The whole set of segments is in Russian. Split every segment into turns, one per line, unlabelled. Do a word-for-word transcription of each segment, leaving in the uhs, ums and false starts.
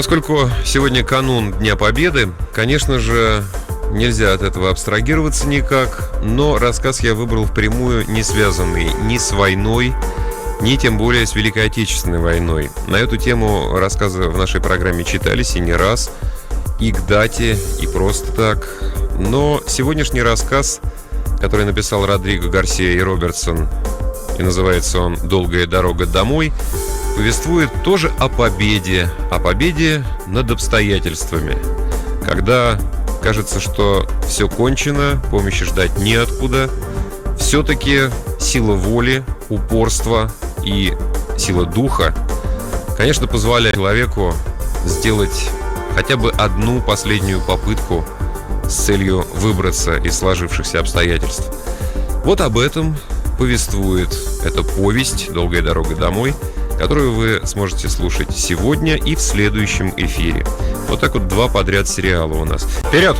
Поскольку сегодня канун Дня Победы, конечно же, нельзя от этого абстрагироваться никак, но рассказ я выбрал впрямую не связанный ни с войной, ни тем более с Великой Отечественной войной. На эту тему рассказы в нашей программе читались и не раз, и к дате, и просто так. Но сегодняшний рассказ, который написал Родриго Гарсия и Робертсон, и называется он «Долгая дорога домой», повествует тоже о победе, о победе над обстоятельствами. Когда кажется, что все кончено, помощи ждать неоткуда, все-таки сила воли, упорство и сила духа, конечно, позволяет человеку сделать хотя бы одну последнюю попытку с целью выбраться из сложившихся обстоятельств. Вот об этом повествует эта повесть «Долгая дорога домой», которую вы сможете слушать сегодня и в следующем эфире. Вот так вот два подряд сериала у нас. Вперед!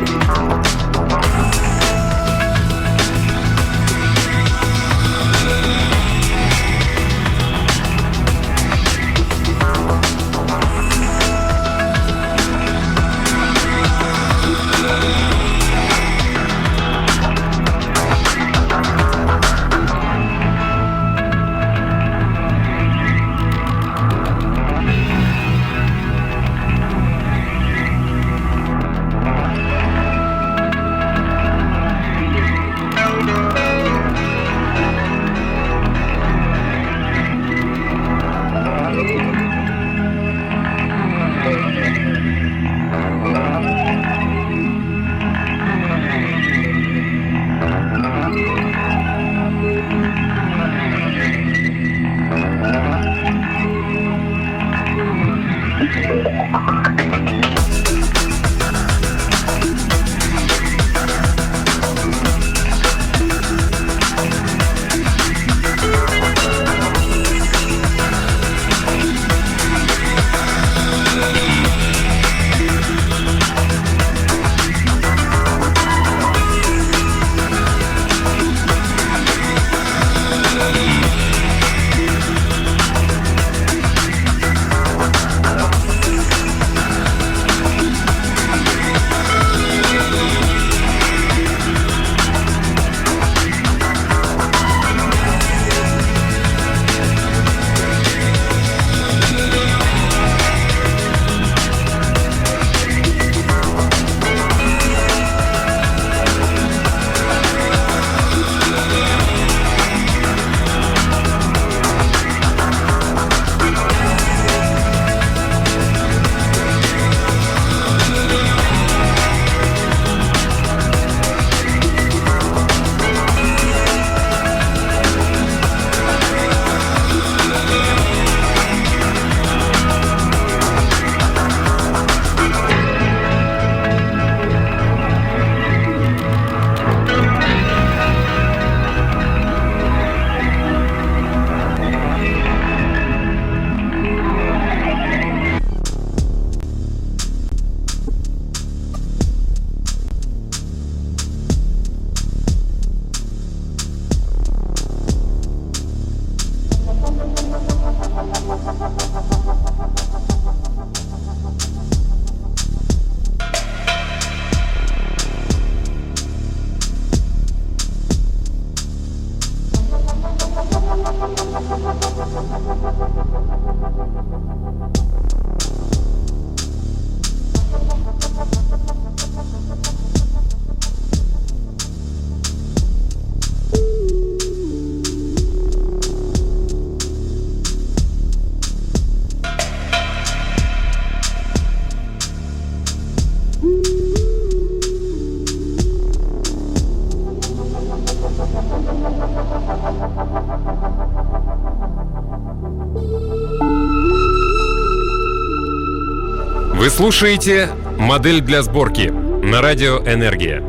Вы слушаете «Модель для сборки» на радио «Энергия».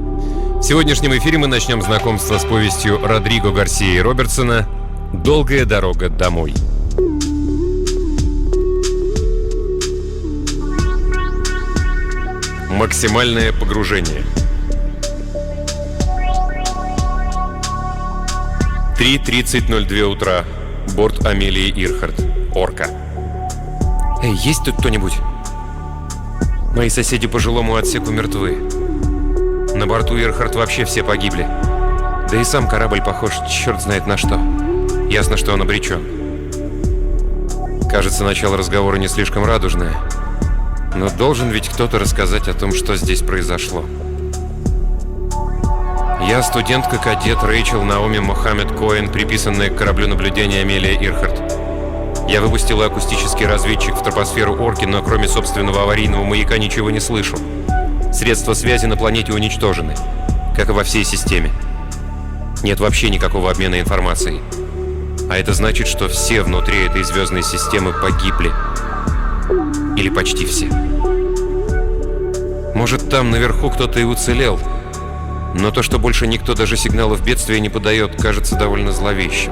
В сегодняшнем эфире мы начнем знакомство с повестью Родриго Гарсии Робертсона «Долгая дорога домой». Максимальное погружение. три тридцать ноль два утра. Борт Амелии Ирхард. Орка. Эй, есть тут кто-нибудь? Мои соседи по жилому отсеку мертвы. На борту Ирхард вообще все погибли. Да и сам корабль похож черт знает на что. Ясно, что он обречен. Кажется, начало разговора не слишком радужное. Но должен ведь кто-то рассказать о том, что здесь произошло. Я студентка-кадет Рэйчел Наоми Мохаммед Коэн, приписанная к кораблю наблюдения Амелия Ирхард. Я выпустила акустический разведчик в тропосферу Орки, но кроме собственного аварийного маяка ничего не слышу. Средства связи на планете уничтожены, как и во всей системе. Нет вообще никакого обмена информацией. А это значит, что все внутри этой звездной системы погибли. Или почти все. Может, там наверху кто-то и уцелел, но то, что больше никто даже сигналов бедствия не подает, кажется довольно зловещим.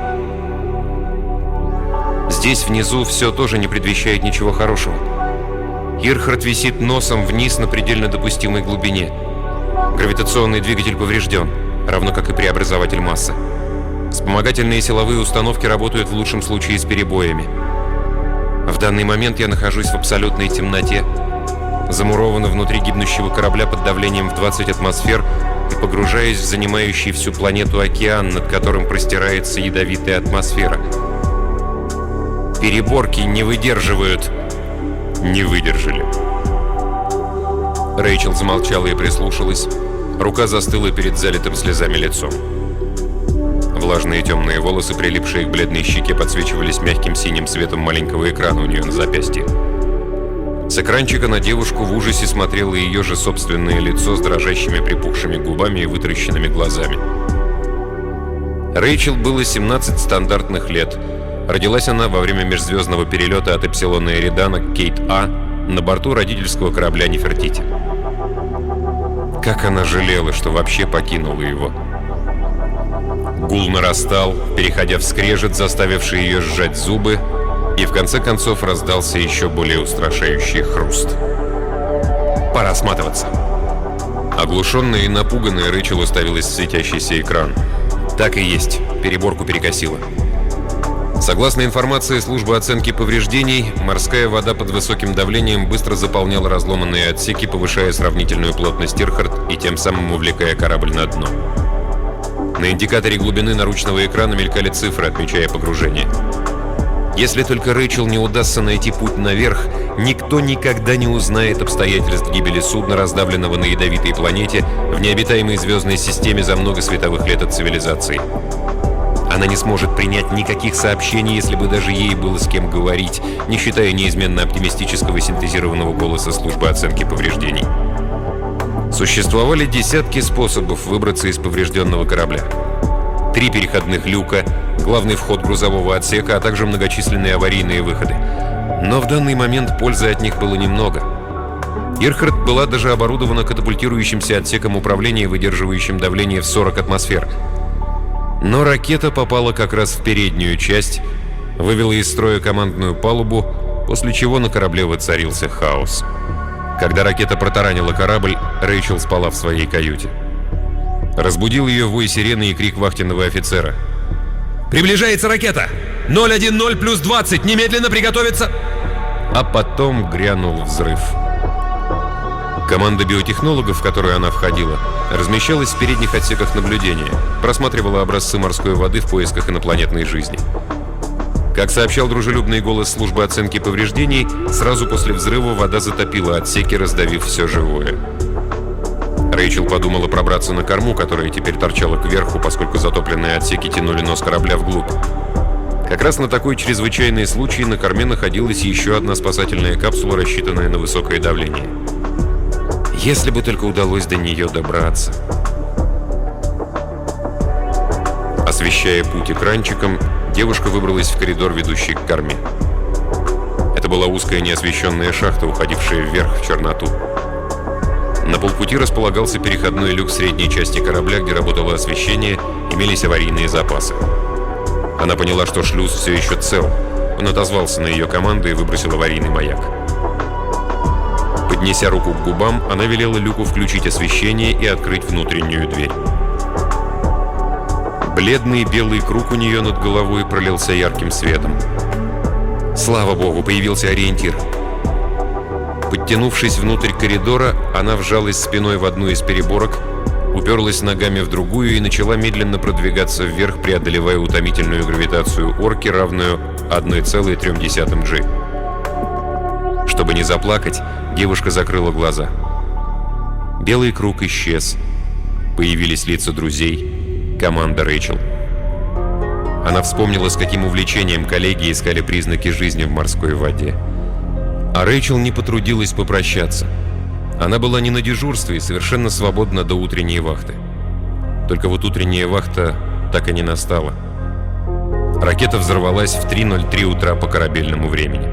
Здесь внизу все тоже не предвещает ничего хорошего. Ирхард висит носом вниз на предельно допустимой глубине. Гравитационный двигатель поврежден, равно как и преобразователь массы. Вспомогательные силовые установки работают в лучшем случае с перебоями. В данный момент я нахожусь в абсолютной темноте, замурована внутри гибнущего корабля под давлением в двадцать атмосфер и погружаюсь в занимающий всю планету океан, над которым простирается ядовитая атмосфера. Переборки не выдерживают. Не выдержали. Рэйчел замолчала и прислушалась. Рука застыла перед залитым слезами лицом. Влажные темные волосы, прилипшие к бледной щеке, подсвечивались мягким синим светом маленького экрана у нее на запястье. С экранчика на девушку в ужасе смотрело ее же собственное лицо с дрожащими припухшими губами и вытаращенными глазами. Рэйчел было семнадцать стандартных лет. Родилась она во время межзвездного перелета от Эпсилона Эридана к Кейт-А на борту родительского корабля Нефертити. Как она жалела, что вообще покинула его. Гул нарастал, переходя в скрежет, заставивший ее сжать зубы, и в конце концов раздался еще более устрашающий хруст. Пора сматываться. Оглушенная и напуганная, Рэйчел уставилась в светящийся экран. Так и есть, переборку перекосило. Согласно информации службы оценки повреждений, морская вода под высоким давлением быстро заполняла разломанные отсеки, повышая сравнительную плотность Ирхард и тем самым увлекая корабль на дно. На индикаторе глубины наручного экрана мелькали цифры, отмечая погружение. Если только Рэйчел не удастся найти путь наверх, никто никогда не узнает обстоятельств гибели судна, раздавленного на ядовитой планете в необитаемой звездной системе за много световых лет от цивилизации. Она не сможет принять никаких сообщений, если бы даже ей было с кем говорить, не считая неизменно оптимистического синтезированного голоса службы оценки повреждений. Существовали десятки способов выбраться из поврежденного корабля. Три переходных люка, главный вход грузового отсека, а также многочисленные аварийные выходы. Но в данный момент пользы от них было немного. Ирхард была даже оборудована катапультирующимся отсеком управления, выдерживающим давление в сорок атмосфер. Но ракета попала как раз в переднюю часть, вывела из строя командную палубу, после чего на корабле воцарился хаос. Когда ракета протаранила корабль, Рэйчел спала в своей каюте. Разбудил ее вой сирены и крик вахтенного офицера.
«Приближается ракета! ноль один ноль плюс двадцать! Немедленно приготовиться!»
А потом грянул взрыв. Команда биотехнологов, в которую она входила, размещалась в передних отсеках наблюдения, просматривала образцы морской воды в поисках инопланетной жизни. Как сообщал дружелюбный голос службы оценки повреждений, сразу после взрыва вода затопила отсеки, раздавив все живое. Рэйчел подумала пробраться на корму, которая теперь торчала кверху, поскольку затопленные отсеки тянули нос корабля вглубь. Как раз на такой чрезвычайный случай на корме находилась еще одна спасательная капсула, рассчитанная на высокое давление. Если бы только удалось до нее добраться. Освещая путь экранчиком, девушка выбралась в коридор, ведущий к корме. Это была узкая неосвещенная шахта, уходившая вверх в черноту. На полпути располагался переходной люк в средней части корабля, где работало освещение, имелись аварийные запасы. Она поняла, что шлюз все еще цел. Он отозвался на ее команду и выбросил аварийный маяк. Поднеся руку к губам, она велела люку включить освещение и открыть внутреннюю дверь. Бледный белый круг у нее над головой пролился ярким светом. Слава богу, появился ориентир. Подтянувшись внутрь коридора, она вжалась спиной в одну из переборок, уперлась ногами в другую и начала медленно продвигаться вверх, преодолевая утомительную гравитацию орки, равную одной целой трём десятым джи. Чтобы не заплакать, девушка закрыла глаза. Белый круг исчез. Появились лица друзей, команда Рэйчел. Она вспомнила, с каким увлечением коллеги искали признаки жизни в морской воде. А Рэйчел не потрудилась попрощаться. Она была не на дежурстве и совершенно свободна до утренней вахты. Только вот утренняя вахта так и не настала. Ракета взорвалась в три ноль три утра по корабельному времени.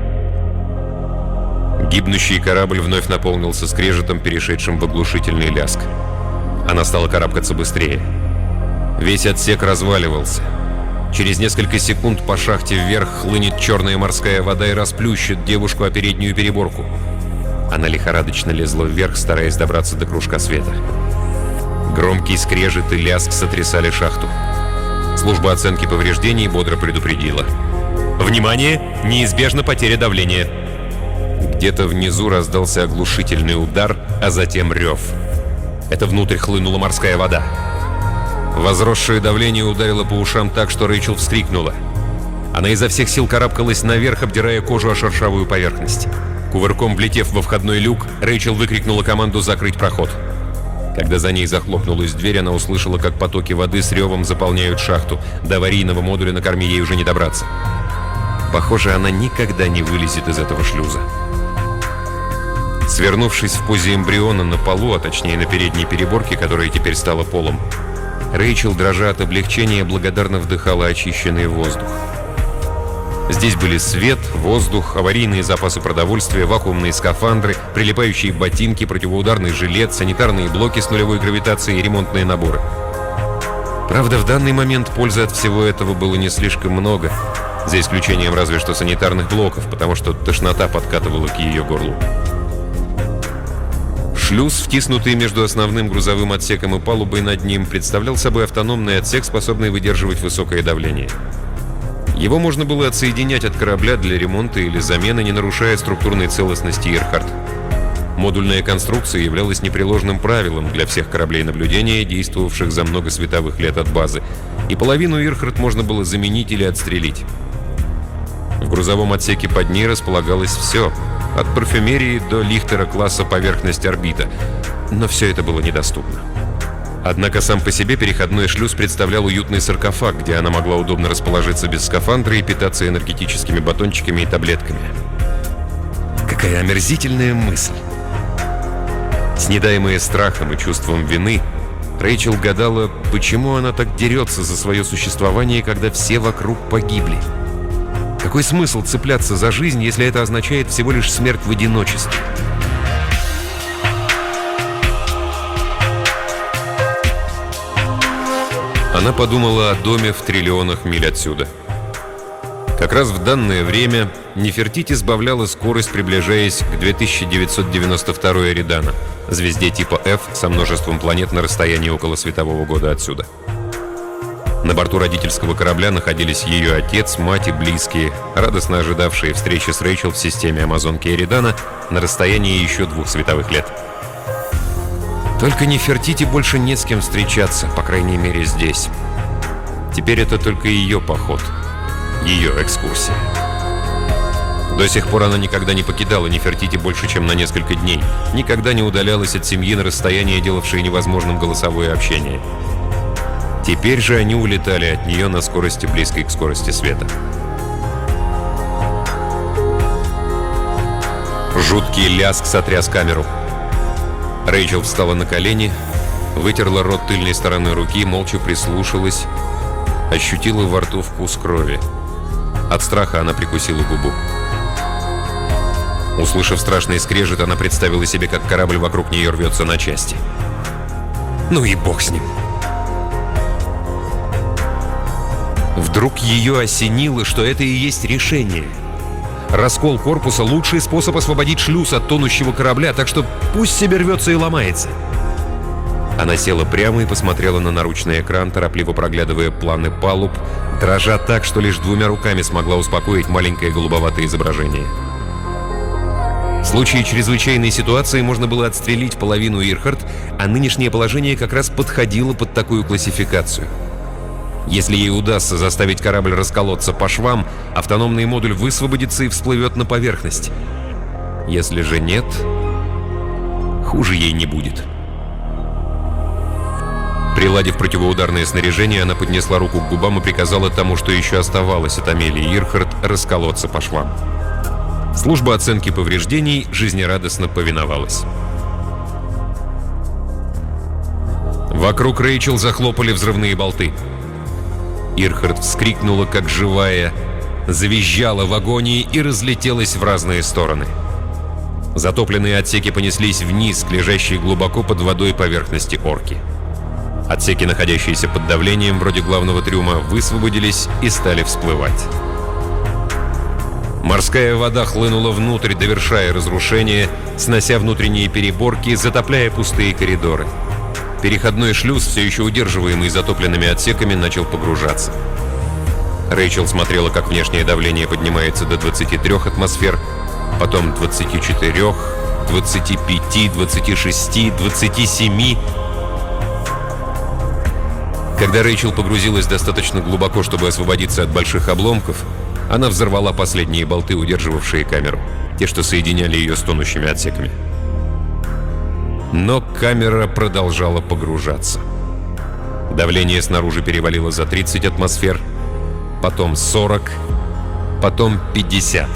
Гибнущий корабль вновь наполнился скрежетом, перешедшим в оглушительный лязг. Она стала карабкаться быстрее. Весь отсек разваливался. Через несколько секунд по шахте вверх хлынет черная морская вода и расплющит девушку о переднюю переборку. Она лихорадочно лезла вверх, стараясь добраться до кружка света. Громкий скрежет и лязг сотрясали шахту. Служба оценки повреждений бодро предупредила: «Внимание! Неизбежна потеря давления!» Где-то внизу раздался оглушительный удар, а затем рев. Это внутрь хлынула морская вода. Возросшее давление ударило по ушам так, что Рэйчел вскрикнула. Она изо всех сил карабкалась наверх, обдирая кожу о шершавую поверхность. Кувырком влетев во входной люк, Рэйчел выкрикнула команду закрыть проход. Когда за ней захлопнулась дверь, она услышала, как потоки воды с ревом заполняют шахту. До аварийного модуля на корме ей уже не добраться. Похоже, она никогда не вылезет из этого шлюза. Свернувшись в позе эмбриона на полу, а точнее на передней переборке, которая теперь стала полом, Рэйчел, дрожа от облегчения, благодарно вдыхала очищенный воздух. Здесь были свет, воздух, аварийные запасы продовольствия, вакуумные скафандры, прилипающие ботинки, противоударный жилет, санитарные блоки с нулевой гравитацией и ремонтные наборы. Правда, в данный момент пользы от всего этого было не слишком много, за исключением разве что санитарных блоков, потому что тошнота подкатывала к ее горлу. Шлюз, втиснутый между основным грузовым отсеком и палубой над ним, представлял собой автономный отсек, способный выдерживать высокое давление. Его можно было отсоединять от корабля для ремонта или замены, не нарушая структурной целостности «Ирхард». Модульная конструкция являлась непреложным правилом для всех кораблей наблюдения, действовавших за много световых лет от базы, и половину «Ирхард» можно было заменить или отстрелить. В грузовом отсеке под ней располагалось все, от парфюмерии до лихтера класса поверхность орбита, но все это было недоступно. Однако сам по себе переходной шлюз представлял уютный саркофаг, где она могла удобно расположиться без скафандра и питаться энергетическими батончиками и таблетками. Какая омерзительная мысль! Снедаемая страхом и чувством вины, Рэйчел гадала, почему она так дерется за свое существование, когда все вокруг погибли. Какой смысл цепляться за жизнь, если это означает всего лишь смерть в одиночестве? Она подумала о доме в триллионах миль отсюда. Как раз в данное время Нефертити сбавляла скорость, приближаясь к две тысячи девятьсот девяносто второй Эридана, звезде типа F со множеством планет на расстоянии около светового года отсюда. На борту родительского корабля находились ее отец, мать и близкие, радостно ожидавшие встречи с Рэйчел в системе Амазонки Эридана на расстоянии еще двух световых лет. Только Нефертити больше не с кем встречаться, по крайней мере здесь. Теперь это только ее поход, ее экскурсия. До сих пор она никогда не покидала Нефертити больше, чем на несколько дней, никогда не удалялась от семьи на расстояние, делавшее невозможным голосовое общение. Теперь же они улетали от нее на скорости, близкой к скорости света. Жуткий лязг сотряс камеру. Рэйчел встала на колени, вытерла рот тыльной стороной руки, молча прислушалась, ощутила во рту вкус крови. От страха она прикусила губу. Услышав страшный скрежет, она представила себе, как корабль вокруг нее рвется на части. Ну и бог с ним. Вдруг ее осенило, что это и есть решение. Раскол корпуса — лучший способ освободить шлюз от тонущего корабля, так что пусть себе рвется и ломается. Она села прямо и посмотрела на наручный экран, торопливо проглядывая планы палуб, дрожа так, что лишь двумя руками смогла успокоить маленькое голубоватое изображение. В случае чрезвычайной ситуации можно было отстрелить половину «Ирхард», а нынешнее положение как раз подходило под такую классификацию. Если ей удастся заставить корабль расколоться по швам, автономный модуль высвободится и всплывет на поверхность. Если же нет, хуже ей не будет. Приладив противоударное снаряжение, она поднесла руку к губам и приказала тому, что еще оставалось от Амелии Ирхард, расколоться по швам. Служба оценки повреждений жизнерадостно повиновалась. Вокруг Рэйчел захлопали взрывные болты. Ирхард вскрикнула, как живая, завизжала в агонии и разлетелась в разные стороны. Затопленные отсеки понеслись вниз к лежащей глубоко под водой поверхности орки. Отсеки, находящиеся под давлением, вроде главного трюма, высвободились и стали всплывать. Морская вода хлынула внутрь, довершая разрушение, снося внутренние переборки, затопляя пустые коридоры. Переходной шлюз, все еще удерживаемый затопленными отсеками, начал погружаться. Рэйчел смотрела, как внешнее давление поднимается до двадцати трёх атмосфер, потом двадцати четырёх, двадцати пяти, двадцати шести, двадцати семи. Когда Рэйчел погрузилась достаточно глубоко, чтобы освободиться от больших обломков, она взорвала последние болты, удерживавшие камеру, те, что соединяли ее с тонущими отсеками. Но камера продолжала погружаться. Давление снаружи перевалило за тридцать атмосфер, потом сорок, потом пятьдесят.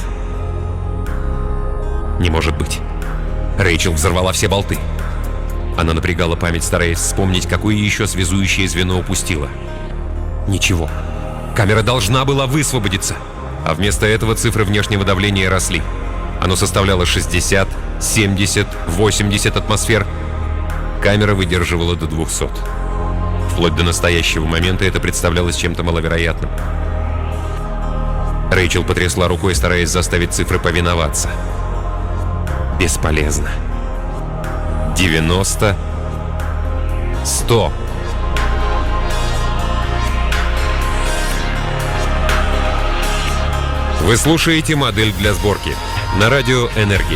Не может быть. Рэйчел взорвала все болты. Она напрягала память, стараясь вспомнить, какое еще связующее звено упустила. Ничего. Камера должна была высвободиться. А вместо этого цифры внешнего давления росли. Оно составляло шестьдесят, семьдесят, восемьдесят атмосфер. Камера выдерживала до двухсот. Вплоть до настоящего момента это представлялось чем-то маловероятным. Рэйчел потрясла рукой, стараясь заставить цифры повиноваться. Бесполезно. девяносто, сто.
Вы слушаете «Модель для сборки» на радио «Энергия».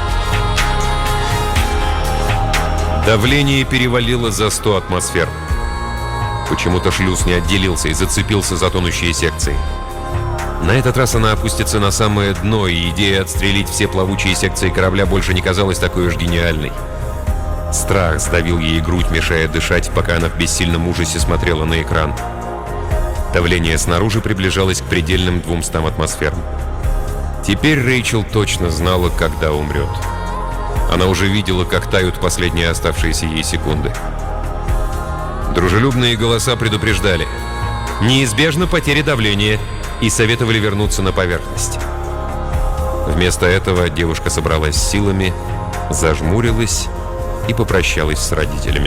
Давление перевалило за сто атмосфер. Почему-то шлюз не отделился и зацепился за тонущие секции. На этот раз она опустится на самое дно, и идея отстрелить все плавучие секции корабля больше не казалась такой уж гениальной. Страх сдавил ей грудь, мешая дышать, пока она в бессильном ужасе смотрела на экран. Давление снаружи приближалось к предельным двумстам атмосферам. Теперь Рэйчел точно знала, когда умрет. Она уже видела, как тают последние оставшиеся ей секунды. Дружелюбные голоса предупреждали: неизбежна потеря давления, и советовали вернуться на поверхность. Вместо этого девушка собралась с силами, зажмурилась и попрощалась с родителями.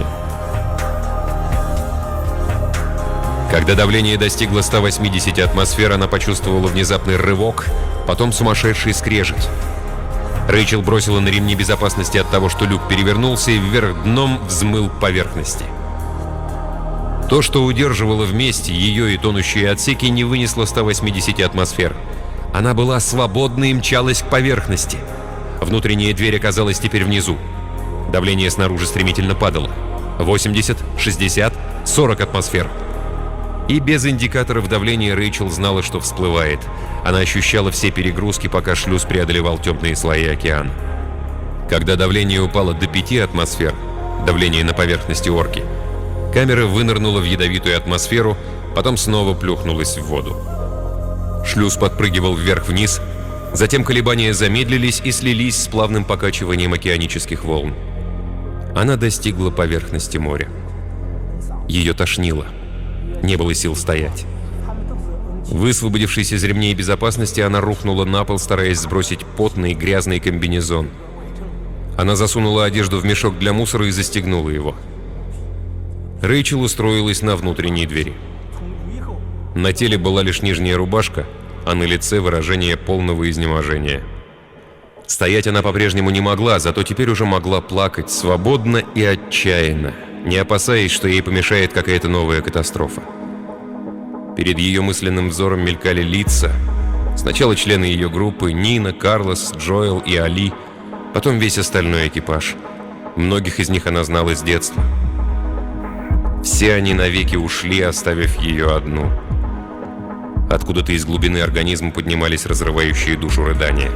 Когда давление достигло ста восьмидесяти атмосфер, она почувствовала внезапный рывок, потом сумасшедший скрежет. Рэйчел бросила на ремни безопасности от того, что люк перевернулся и вверх дном взмыл к поверхности. То, что удерживало вместе ее и тонущие отсеки, не вынесло ста восьмидесяти атмосфер. Она была свободна и мчалась к поверхности. Внутренняя дверь оказалась теперь внизу. Давление снаружи стремительно падало. восемьдесят, шестьдесят, сорок атмосфер. И без индикаторов давления Рэйчел знала, что всплывает. Она ощущала все перегрузки, пока шлюз преодолевал темные слои океана. Когда давление упало до пяти атмосфер, давление на поверхности орки, камера вынырнула в ядовитую атмосферу, потом снова плюхнулась в воду. Шлюз подпрыгивал вверх-вниз, затем колебания замедлились и слились с плавным покачиванием океанических волн. Она достигла поверхности моря. Ее тошнило. Не было сил стоять. Высвободившись из ремней безопасности, она рухнула на пол, стараясь сбросить потный грязный комбинезон. Она засунула одежду в мешок для мусора и застегнула его. Рэйчел устроилась на внутренней двери. На теле была лишь нижняя рубашка, а на лице выражение полного изнеможения. Стоять она по-прежнему не могла, зато теперь уже могла плакать свободно и отчаянно, не опасаясь, что ей помешает какая-то новая катастрофа. Перед ее мысленным взором мелькали лица. Сначала члены ее группы: Нина, Карлос, Джоэл и Али, потом весь остальной экипаж. Многих из них она знала с детства. Все они навеки ушли, оставив ее одну. Откуда-то из глубины организма поднимались разрывающие душу рыдания.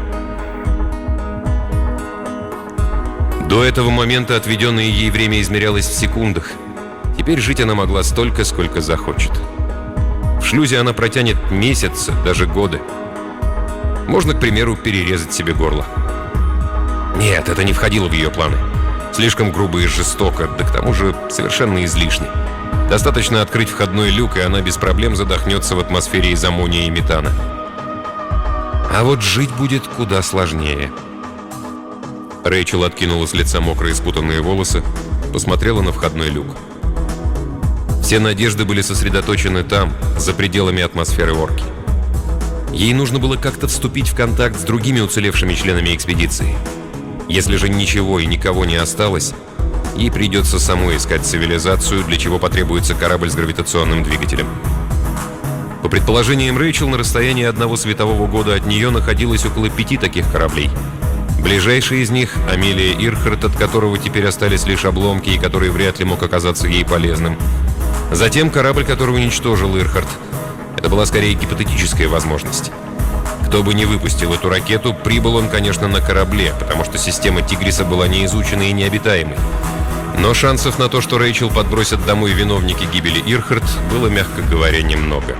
До этого момента отведенное ей время измерялось в секундах. Теперь жить она могла столько, сколько захочет. В шлюзе она протянет месяцы, даже годы. Можно, к примеру, перерезать себе горло. Нет, это не входило в ее планы. Слишком грубо и жестоко, да к тому же совершенно излишне. Достаточно открыть входной люк, и она без проблем задохнется в атмосфере из аммония и метана. А вот жить будет куда сложнее. Рэйчел откинула с лица мокрые спутанные волосы, посмотрела на входной люк. Все надежды были сосредоточены там, за пределами атмосферы орки. Ей нужно было как-то вступить в контакт с другими уцелевшими членами экспедиции. Если же ничего и никого не осталось,
Ей придется самой искать цивилизацию, для чего потребуется корабль с гравитационным двигателем. По предположениям Рэйчел, на расстоянии одного светового года от нее находилось около пяти таких кораблей. Ближайший из них — Амелия Ирхарт, от которого теперь остались лишь обломки и который вряд ли мог оказаться ей полезным. Затем корабль, который уничтожил Ирхарт. Это была скорее гипотетическая возможность. Кто бы ни выпустил эту ракету, прибыл он, конечно, на корабле, потому что система «Тигриса» была неизученной и необитаемой. Но шансов на то, что Рэйчел подбросят домой виновники гибели Ирхарт, было, мягко говоря, немного.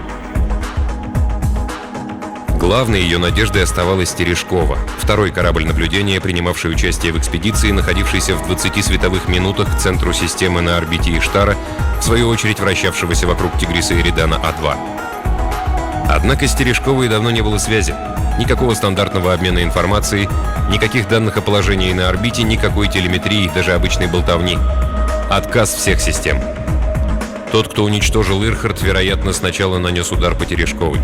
Главной ее надеждой оставалась Терешкова, второй корабль наблюдения, принимавший участие в экспедиции, находившийся в двадцати световых минутах к центру системы на орбите Иштара, в свою очередь вращавшегося вокруг Тигриса Эридана А два. Однако с Терешковой давно не было связи. Никакого стандартного обмена информацией, никаких данных о положении на орбите, никакой телеметрии, даже обычной болтовни. Отказ всех систем. Тот, кто уничтожил Ирхарт, вероятно, сначала нанес удар по Терешковой.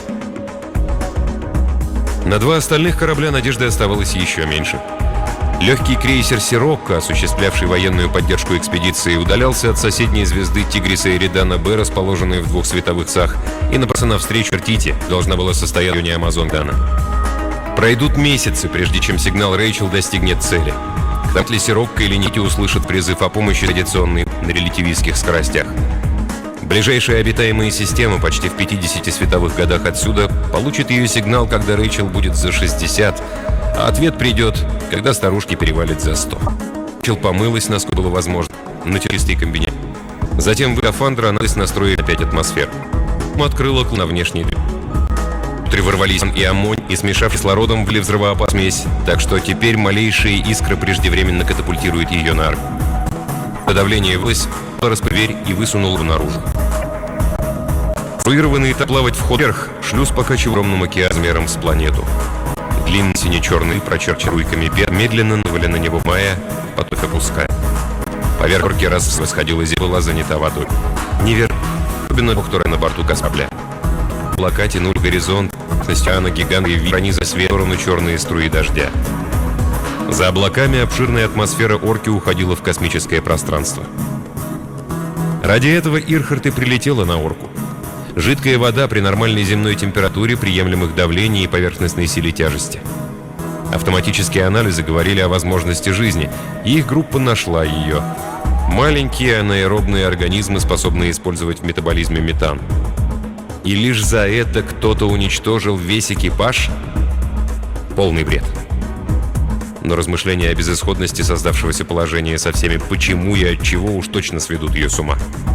На два остальных корабля надежды оставалось еще меньше. Легкий крейсер «Сирокко», осуществлявший военную поддержку экспедиции, удалялся от соседней звезды Тигриса Эридана Б, расположенной в двух световых сах, и направился навстречу Артите, должна была состоять в районе Амазон-Дана. Пройдут месяцы, прежде чем сигнал Рэйчел достигнет цели. Когда ли «Сирокко» или Нити услышат призыв о помощи традиционной на релятивистских скоростях. Ближайшие обитаемые системы, почти в пятидесяти световых годах отсюда, получат ее сигнал, когда Рэйчел будет за шестьдесят, а ответ придет, когда старушки перевалит за сто. Рэйчел помылась, насколько было возможно, на чистый комбинезон. Затем в скафандр она настроила опять атмосферу. Открыла окно на внешний дверь. Внутри ворвались и аммоний, и, смешав кислородом, ввели взрывоопасную смесь, так что теперь малейшие искры преждевременно катапультируют ее на орбиту. Давление вылез, распверь и высунул его наружу. Вырванный этап плавать вход вверх, шлюз покачивал огромным океаном размером с планету. Длинный сине-черный, прочерченный руйками пер, медленно навали на него мая, поток опуская. Поверх орки раз восходила земля, была занята водой. Невероятно, особенно бухтора на борту корабля. Облака тянули горизонт, с океана гиганты и прониза свет в сторону черные струи дождя. За облаками обширная атмосфера орки уходила в космическое пространство. Ради этого Ирхарт и прилетела на орку. Жидкая вода при нормальной земной температуре, приемлемых давлений и поверхностной силе тяжести. Автоматические анализы говорили о возможности жизни, и их группа нашла ее. Маленькие анаэробные организмы, способные использовать в метаболизме метан. И лишь за это кто-то уничтожил весь экипаж? Полный бред. Но размышления о безысходности создавшегося положения со всеми «почему» и «отчего» уж точно сведут ее с ума.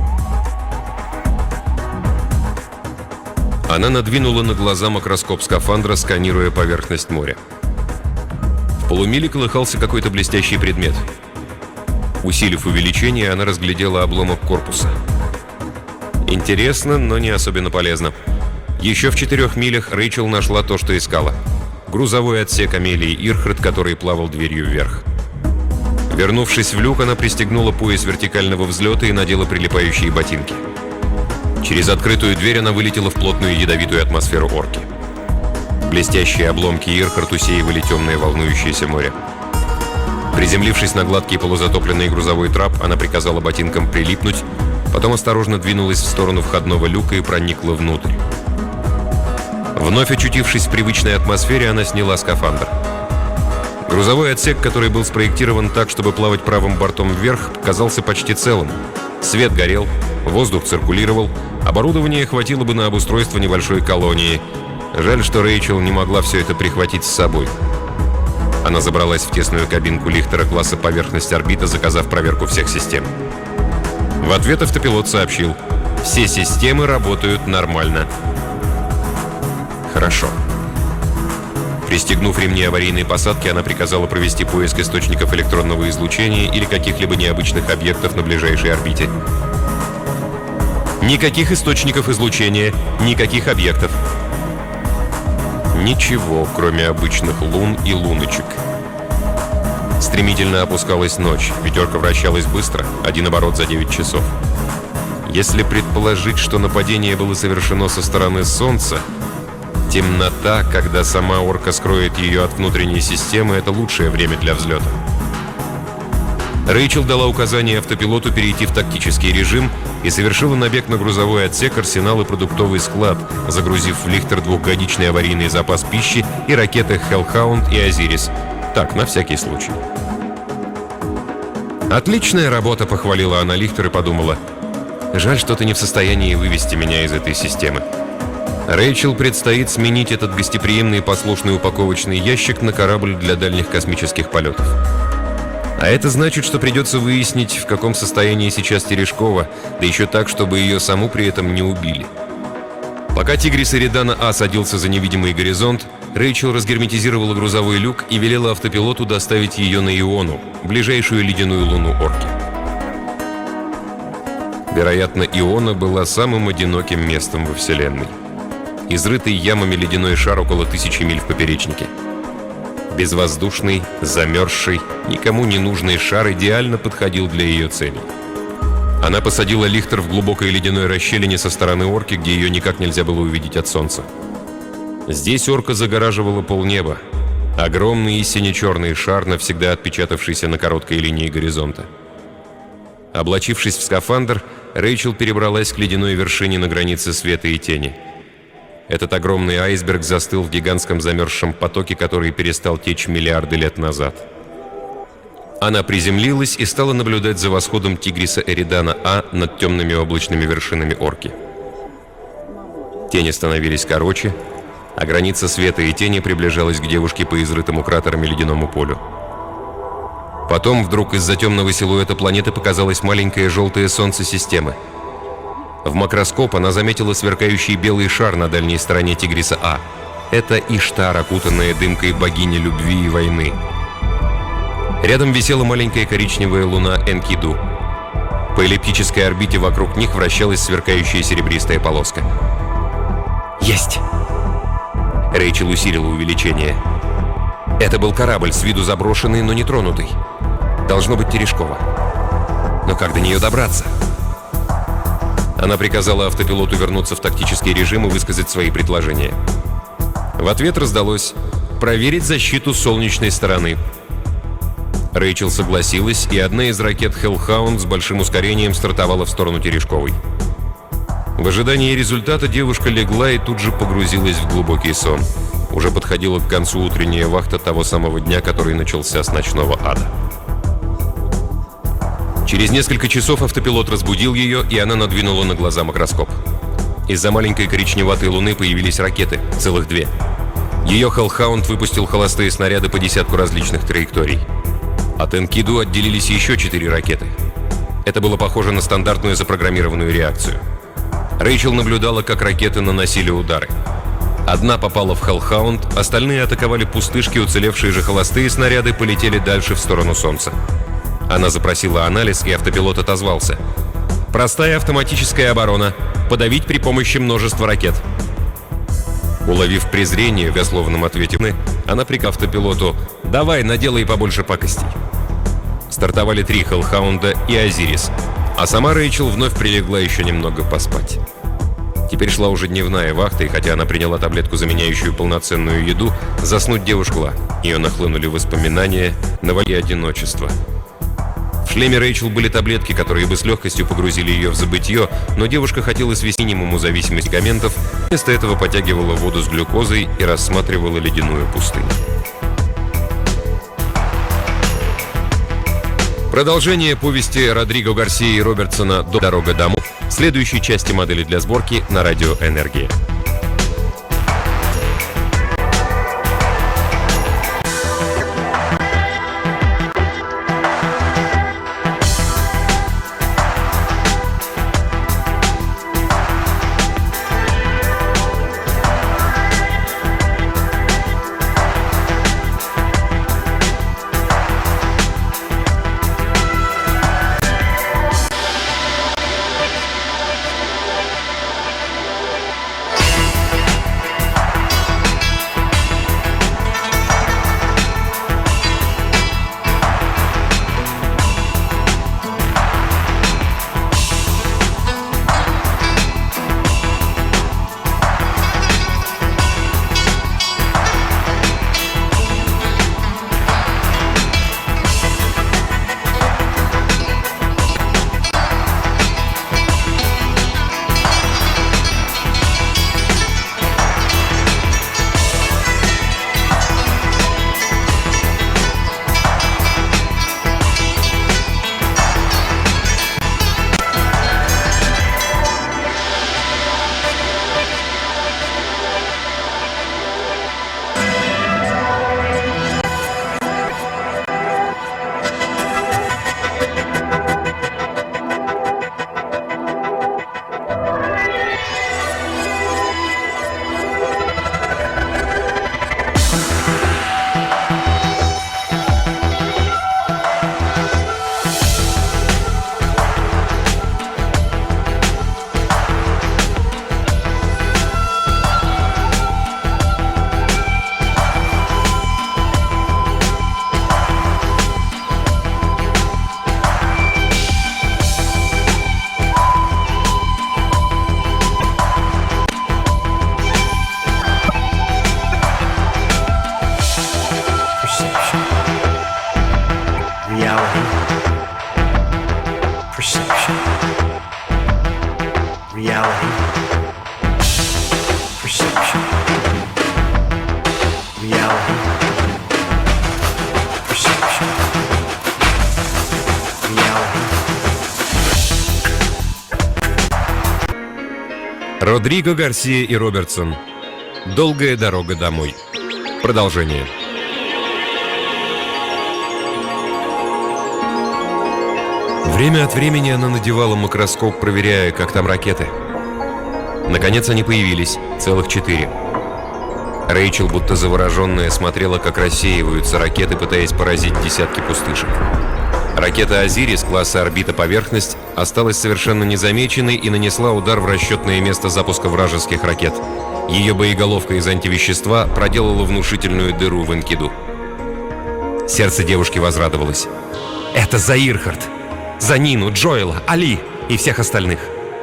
Она надвинула на глаза макроскоп скафандра, сканируя поверхность моря. В полумиле колыхался какой-то блестящий предмет. Усилив увеличение, она разглядела обломок корпуса. Интересно, но не особенно полезно. Еще в четырех милях Рэйчел нашла то, что искала. Грузовой отсек Амелии Ирхарт, который плавал дверью вверх. Вернувшись в люк, она пристегнула пояс вертикального взлета и надела прилипающие ботинки. Через открытую дверь она вылетела в плотную ядовитую атмосферу орки. Блестящие обломки Ирхарт усеивали темное волнующееся море. Приземлившись на гладкий полузатопленный грузовой трап, она приказала ботинкам прилипнуть, потом осторожно двинулась в сторону входного люка и проникла внутрь. Вновь очутившись в привычной атмосфере, она сняла скафандр. Грузовой отсек, который был спроектирован так, чтобы плавать правым бортом вверх, казался почти целым. Свет горел, воздух циркулировал, оборудование хватило бы на обустройство небольшой колонии. Жаль, что Рэйчел не могла все это прихватить с собой. Она забралась в тесную кабинку лихтера класса «Поверхность орбита», заказав проверку всех систем. В ответ автопилот сообщил: «Все системы работают нормально». Хорошо. Пристегнув ремни аварийной посадки, она приказала провести поиск источников электронного излучения или каких-либо необычных объектов на ближайшей орбите. Никаких источников излучения, никаких объектов. Ничего, кроме обычных лун и луночек. Стремительно опускалась ночь, пятерка вращалась быстро, один оборот за девять часов. Если предположить, что нападение было совершено со стороны Солнца, темнота, когда сама орка скроет ее от внутренней системы, это лучшее время для взлета. Рэйчел дала указание автопилоту перейти в тактический режим и совершила набег на грузовой отсек, арсенал и продуктовый склад, загрузив в лихтер двухгодичный аварийный запас пищи и ракеты Hellhound и Osiris. Так, на всякий случай. «Отличная работа», — похвалила она лихтер и подумала. «Жаль, что ты не в состоянии вывести меня из этой системы». Рэйчел предстоит сменить этот гостеприимный и послушный упаковочный ящик на корабль для дальних космических полетов. А это значит, что придется выяснить, в каком состоянии сейчас Терешкова, да еще так, чтобы ее саму при этом не убили. Пока Тигрис Эридана А садился за невидимый горизонт, Рэйчел разгерметизировала грузовой люк и велела автопилоту доставить ее на Иону, ближайшую ледяную луну Орки. Вероятно, Иона была самым одиноким местом во Вселенной. Изрытый ямами ледяной шар около тысячи миль в поперечнике. Безвоздушный, замерзший, никому не нужный шар идеально подходил для ее целей. Она посадила лихтер в глубокой ледяной расщелине со стороны Орки, где ее никак нельзя было увидеть от солнца. Здесь Орка загораживала полнеба. Огромный и сине-черный шар, навсегда отпечатавшийся на короткой линии горизонта. Облачившись в скафандр, Рэйчел перебралась к ледяной вершине на границе света и тени. Этот огромный айсберг застыл в гигантском замерзшем потоке, который перестал течь миллиарды лет назад. Она приземлилась и стала наблюдать за восходом Тигриса Эридана А над темными облачными вершинами Орки. Тени становились короче, а граница света и тени приближалась к девушке по изрытому кратерами ледяному полю. Потом вдруг из-за темного силуэта планеты показалось маленькое желтое солнце системы. В макроскоп она заметила сверкающий белый шар на дальней стороне Тигриса А. Это Иштар, окутанная дымкой богини любви и войны. Рядом висела маленькая коричневая луна Энкиду. По эллиптической орбите вокруг них вращалась сверкающая серебристая полоска. «Есть!» Рэйчел усилила увеличение. Это был корабль, с виду заброшенный, но не тронутый. Должно быть Терешкова. Но как до нее добраться? Она приказала автопилоту вернуться в тактический режим и высказать свои предложения. В ответ раздалось «проверить защиту солнечной стороны». Рэйчел согласилась, и одна из ракет Hellhound с большим ускорением стартовала в сторону Терешковой. В ожидании результата девушка легла и тут же погрузилась в глубокий сон. Уже подходила к концу утренняя вахта того самого дня, который начался с ночного ада. Через несколько часов автопилот разбудил ее, и она надвинула на глаза макроскоп. Из-за маленькой коричневатой луны появились ракеты, целых две. Ее Hellhound выпустил холостые снаряды по десятку различных траекторий. От Энкиду отделились еще четыре ракеты. Это было похоже на стандартную запрограммированную реакцию. Рэйчел наблюдала, как ракеты наносили удары. Одна попала в Hellhound, остальные атаковали пустышки, уцелевшие же холостые снаряды полетели дальше в сторону Солнца. Она запросила анализ, и автопилот отозвался. «Простая автоматическая оборона. Подавить при помощи множества ракет». Уловив презрение в дословном ответе, она приказала автопилоту «давай, наделай побольше пакостей». Стартовали три Hellhound и Osiris, а сама Рэйчел вновь прилегла еще немного поспать. Теперь шла уже дневная вахта, и хотя она приняла таблетку, заменяющую полноценную еду, заснуть девушка. Ее нахлынули воспоминания, навали одиночество. В шлеме Рэйчел были таблетки, которые бы с легкостью погрузили ее в забытье, но девушка хотела свести минимуму зависимость медикаментов, вместо этого потягивала воду с глюкозой и рассматривала ледяную пустыню. Продолжение повести Родриго Гарсии и Робертсона «Дорога домой» в следующей части модели для сборки на радио «Энергия».
Perception. Reality. Perception. Reality. Perception. Reality.
Родриго Гарсия и Робертсон. Долгая дорога домой. Продолжение. Время от времени она надевала макроскоп, проверяя, как там ракеты. Наконец они появились, целых четыре. Рэйчел, будто завороженная, смотрела, как рассеиваются ракеты, пытаясь поразить десятки пустышек. Ракета «Азирис» класса «Орбита-поверхность» осталась совершенно незамеченной и нанесла удар в расчетное место запуска вражеских ракет. Ее боеголовка из антивещества проделала внушительную дыру в Энкиду. Сердце девушки возрадовалось. «Это за Ирхард! За Нину, Джоэла, Али и всех остальных!»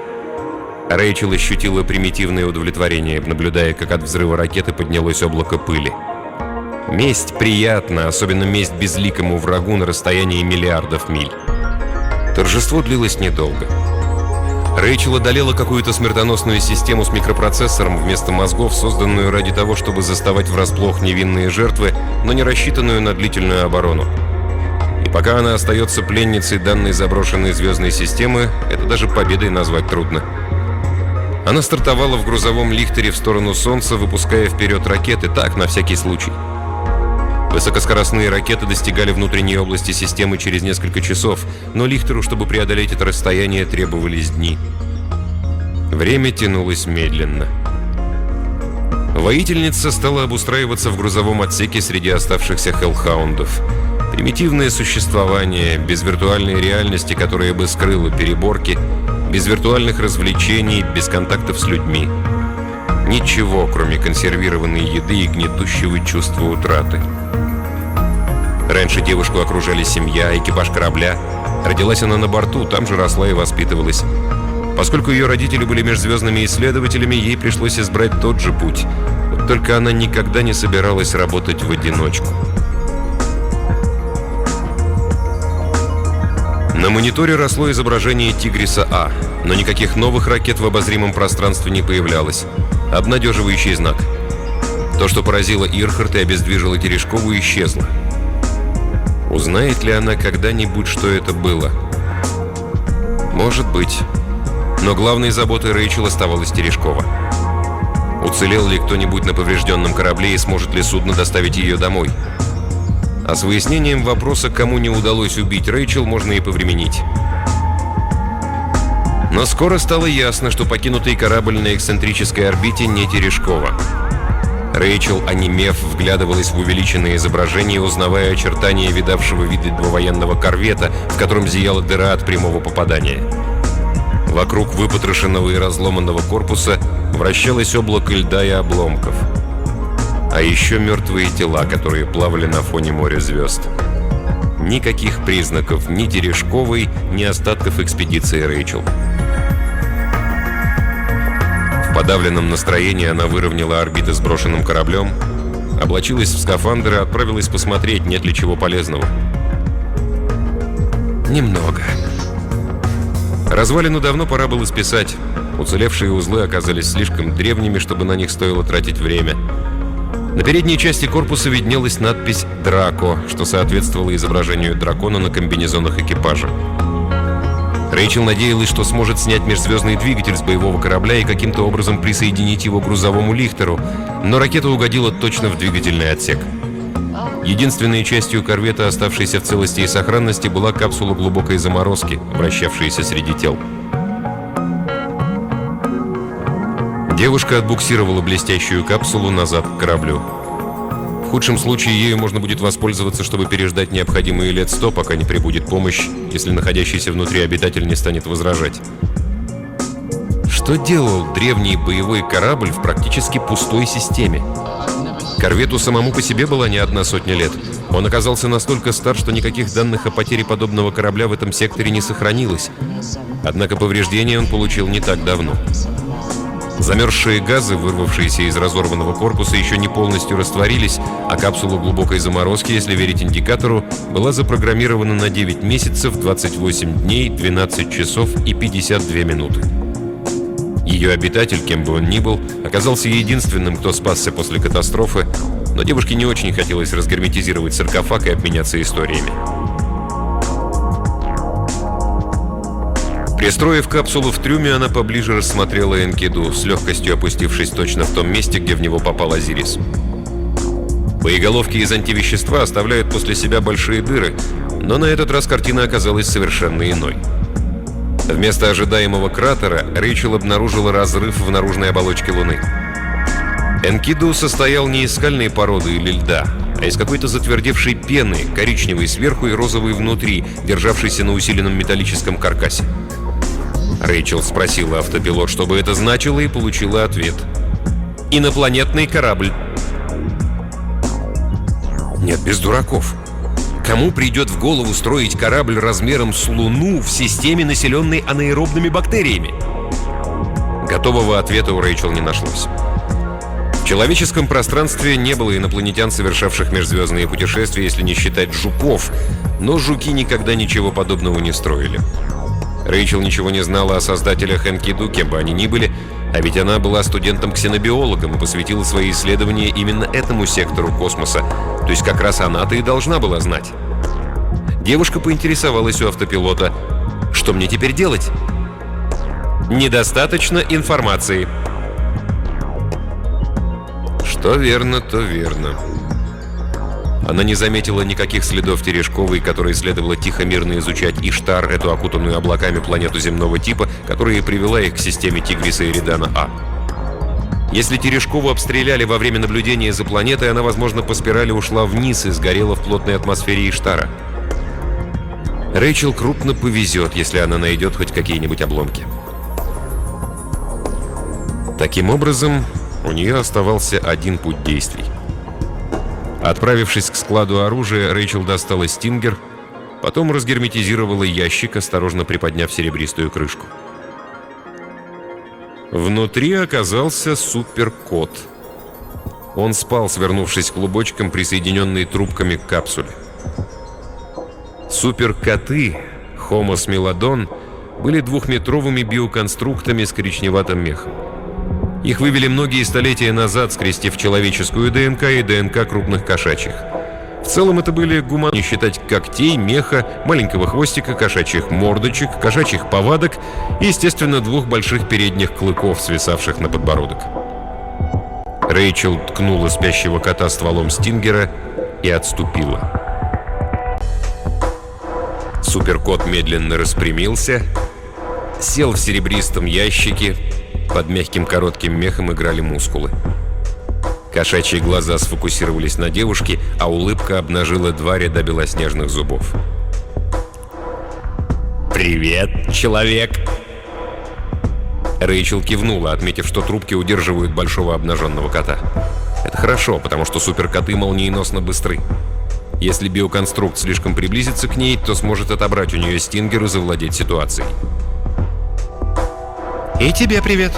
Рэйчел ощутила примитивное удовлетворение, наблюдая, как от взрыва ракеты поднялось облако пыли. Месть приятна, особенно месть безликому врагу на расстоянии миллиардов миль. Торжество длилось недолго. Рэйчел одолела какую-то смертоносную систему с микропроцессором вместо мозгов, созданную ради того, чтобы заставать врасплох невинные жертвы, но не рассчитанную на длительную оборону. И пока она остается пленницей данной заброшенной звездной системы, это даже победой назвать трудно. Она стартовала в грузовом лихтере в сторону Солнца, выпуская вперед ракеты, так, на всякий случай. Высокоскоростные ракеты достигали внутренней области системы через несколько часов, но лихтеру, чтобы преодолеть это расстояние, требовались дни. Время тянулось медленно. Воительница стала обустраиваться в грузовом отсеке среди оставшихся хеллхаундов. Примитивное существование, без виртуальной реальности, которая бы скрыла переборки, без виртуальных развлечений, без контактов с людьми. Ничего, кроме консервированной еды и гнетущего чувства утраты. Раньше девушку окружали семья, экипаж корабля. Родилась она на борту, там же росла и воспитывалась. Поскольку ее родители были межзвездными исследователями, ей пришлось избрать тот же путь. Вот только она никогда не собиралась работать в одиночку. На мониторе росло изображение «Тигриса А», но никаких новых ракет в обозримом пространстве не появлялось. Обнадеживающий знак. То, что поразило Ирхард и обездвижило Терешкову, исчезло. Узнает ли она когда-нибудь, что это было? Может быть. Но главной заботой Рэйчел оставалась Терешкова. Уцелел ли кто-нибудь на поврежденном корабле и сможет ли судно доставить ее домой? А с выяснением вопроса, кому не удалось убить Рэйчел, можно и повременить. Но скоро стало ясно, что покинутый корабль на эксцентрической орбите не Терешкова. Рэйчел, онемев, вглядывалась в увеличенное изображение, узнавая очертания видавшего виды двувоенного корвета, в котором зияла дыра от прямого попадания. Вокруг выпотрошенного и разломанного корпуса вращалось облако льда и обломков. А еще мертвые тела, которые плавали на фоне моря звезд. Никаких признаков ни Терешковой, ни остатков экспедиции Рэйчел. В подавленном настроении она выровняла орбиты с брошенным кораблем, облачилась в скафандр и отправилась посмотреть, нет ли чего полезного. Немного. Развалину давно пора было списать. Уцелевшие узлы оказались слишком древними, чтобы на них стоило тратить время. На передней части корпуса виднелась надпись «Драко», что соответствовало изображению дракона на комбинезонах экипажа. Рэйчел надеялась, что сможет снять межзвездный двигатель с боевого корабля и каким-то образом присоединить его к грузовому лихтеру, но ракета угодила точно в двигательный отсек. Единственной частью корвета, оставшейся в целости и сохранности, была капсула глубокой заморозки, вращавшаяся среди тел. Девушка отбуксировала блестящую капсулу назад к кораблю. В худшем случае ею можно будет воспользоваться, чтобы переждать необходимые лет сто, пока не прибудет помощь, если находящийся внутри обитатель не станет возражать. Что делал древний боевой корабль в практически пустой системе? Корвету самому по себе была не одна сотня лет. Он оказался настолько стар, что никаких данных о потере подобного корабля в этом секторе не сохранилось. Однако повреждения он получил не так давно. Замерзшие газы, вырвавшиеся из разорванного корпуса, еще не полностью растворились, а капсула глубокой заморозки, если верить индикатору, была запрограммирована на девять месяцев, двадцать восемь дней, двенадцать часов и пятьдесят две минуты. Ее обитатель, кем бы он ни был, оказался единственным, кто спасся после катастрофы, но девушке не очень хотелось разгерметизировать саркофаг и обменяться историями. Пристроив капсулу в трюме, она поближе рассмотрела Энкиду, с легкостью опустившись точно в том месте, где в него попал Азирис. Боеголовки из антивещества оставляют после себя большие дыры, но на этот раз картина оказалась совершенно иной. Вместо ожидаемого кратера Рэйчел обнаружила разрыв в наружной оболочке Луны. Энкиду состоял не из скальной породы или льда, а из какой-то затвердевшей пены, коричневой сверху и розовой внутри, державшейся на усиленном металлическом каркасе. Рэйчел спросила автопилот, что бы это значило, и получила ответ. «Инопланетный корабль». Нет, без дураков. Кому придет в голову строить корабль размером с Луну в системе, населенной анаэробными бактериями? Готового ответа у Рэйчел не нашлось. В человеческом пространстве не было инопланетян, совершавших межзвездные путешествия, если не считать жуков, но жуки никогда ничего подобного не строили. Рэйчел ничего не знала о создателях Энкиду, кем бы они ни были, а ведь она была студентом-ксенобиологом и посвятила свои исследования именно этому сектору космоса, то есть как раз она-то и должна была знать. Девушка поинтересовалась у автопилота: «Что мне теперь делать?» «Недостаточно информации». Что верно, то верно. Она не заметила никаких следов Терешковой, которой следовало тихо мирно изучать Иштар, эту окутанную облаками планету земного типа, которая и привела их к системе Тигриса и Эридана-А. Если Терешкову обстреляли во время наблюдения за планетой, она, возможно, по спирали ушла вниз и сгорела в плотной атмосфере Иштара. Рэйчел крупно повезет, если она найдет хоть какие-нибудь обломки. Таким образом, у нее оставался один путь действий. Отправившись к складу оружия, Рэйчел достала стингер, потом разгерметизировала ящик, осторожно приподняв серебристую крышку. Внутри оказался суперкот. Он спал, свернувшись клубочком, присоединенный трубками к капсуле. Суперкоты, Homo smilodon, были двухметровыми биоконструктами с коричневатым мехом. Их вывели многие столетия назад, скрестив человеческую ДНК и ДНК крупных кошачьих. В целом это были гуманоиды, не считать когтей, меха, маленького хвостика, кошачьих мордочек, кошачьих повадок и, естественно, двух больших передних клыков, свисавших на подбородок. Рэйчел ткнула спящего кота стволом стингера и отступила. Суперкот медленно распрямился, сел в серебристом ящике. Под мягким коротким мехом играли мускулы. Кошачьи глаза сфокусировались на девушке, а улыбка обнажила два ряда белоснежных зубов. «Привет, человек!» Рэйчел кивнула, отметив, что трубки удерживают большого обнаженного кота. Это хорошо, потому что суперкоты молниеносно быстры. Если биоконструкт слишком приблизится к ней, то сможет отобрать у нее стингер и завладеть ситуацией. «И тебе привет!»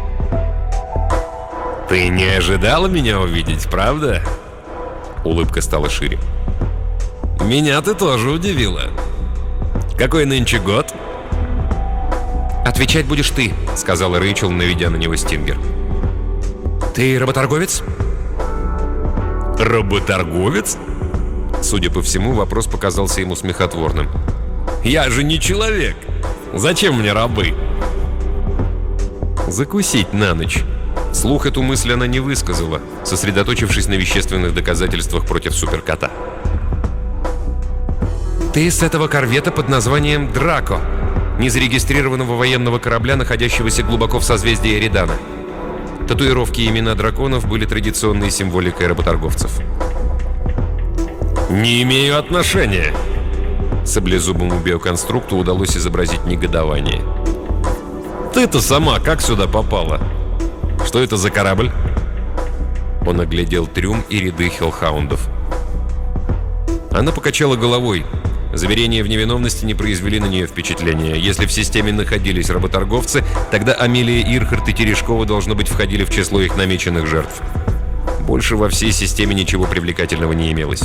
«Ты не ожидала меня увидеть, правда?» Улыбка стала шире. «Меня ты тоже удивила. Какой нынче год?» «Отвечать будешь ты», — сказала Рэйчел, наведя на него стингер. «Ты работорговец?» «Работорговец?» Судя по всему, вопрос показался ему смехотворным. «Я же не человек! Зачем мне рабы?» «Закусить на ночь». Слух эту мысль она не высказала, сосредоточившись на вещественных доказательствах против суперкота. «Ты с этого корвета под названием «Драко», незарегистрированного военного корабля, находящегося глубоко в созвездии Эридана. Татуировки и имена драконов были традиционной символикой работорговцев. «Не имею отношения!» Саблезубому биоконструкту удалось изобразить негодование. «Ты-то сама как сюда попала? Что это за корабль?» Он оглядел трюм и ряды хеллхаундов. Она покачала головой. Заверения в невиновности не произвели на нее впечатления. Если в системе находились работорговцы, тогда Амелия Ирхарт и Терешкова, должно быть, входили в число их намеченных жертв. Больше во всей системе ничего привлекательного не имелось.